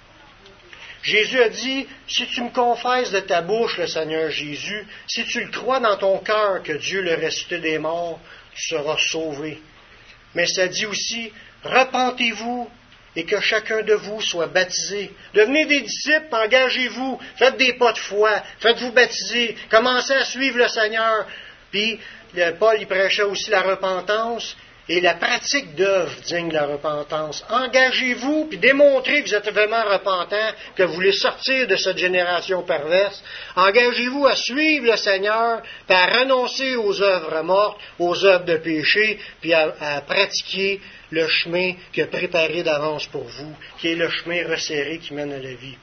Jésus a dit, si tu me confesses de ta bouche le Seigneur Jésus, si tu le crois dans ton cœur que Dieu l'a ressuscité des morts, tu seras sauvé. Mais ça dit aussi, repentez-vous, et que chacun de vous soit baptisé. Devenez des disciples, engagez-vous, faites des pas de foi, faites-vous baptiser, commencez à suivre le Seigneur. Puis, Paul, il prêchait aussi la repentance et la pratique d'œuvres digne de la repentance. Engagez-vous, puis démontrez que vous êtes vraiment repentant, que vous voulez sortir de cette génération perverse. Engagez-vous à suivre le Seigneur, puis à renoncer aux œuvres mortes, aux œuvres de péché, puis à, à pratiquer le chemin qu'il a préparé d'avance pour vous, qui est le chemin resserré qui mène à la vie.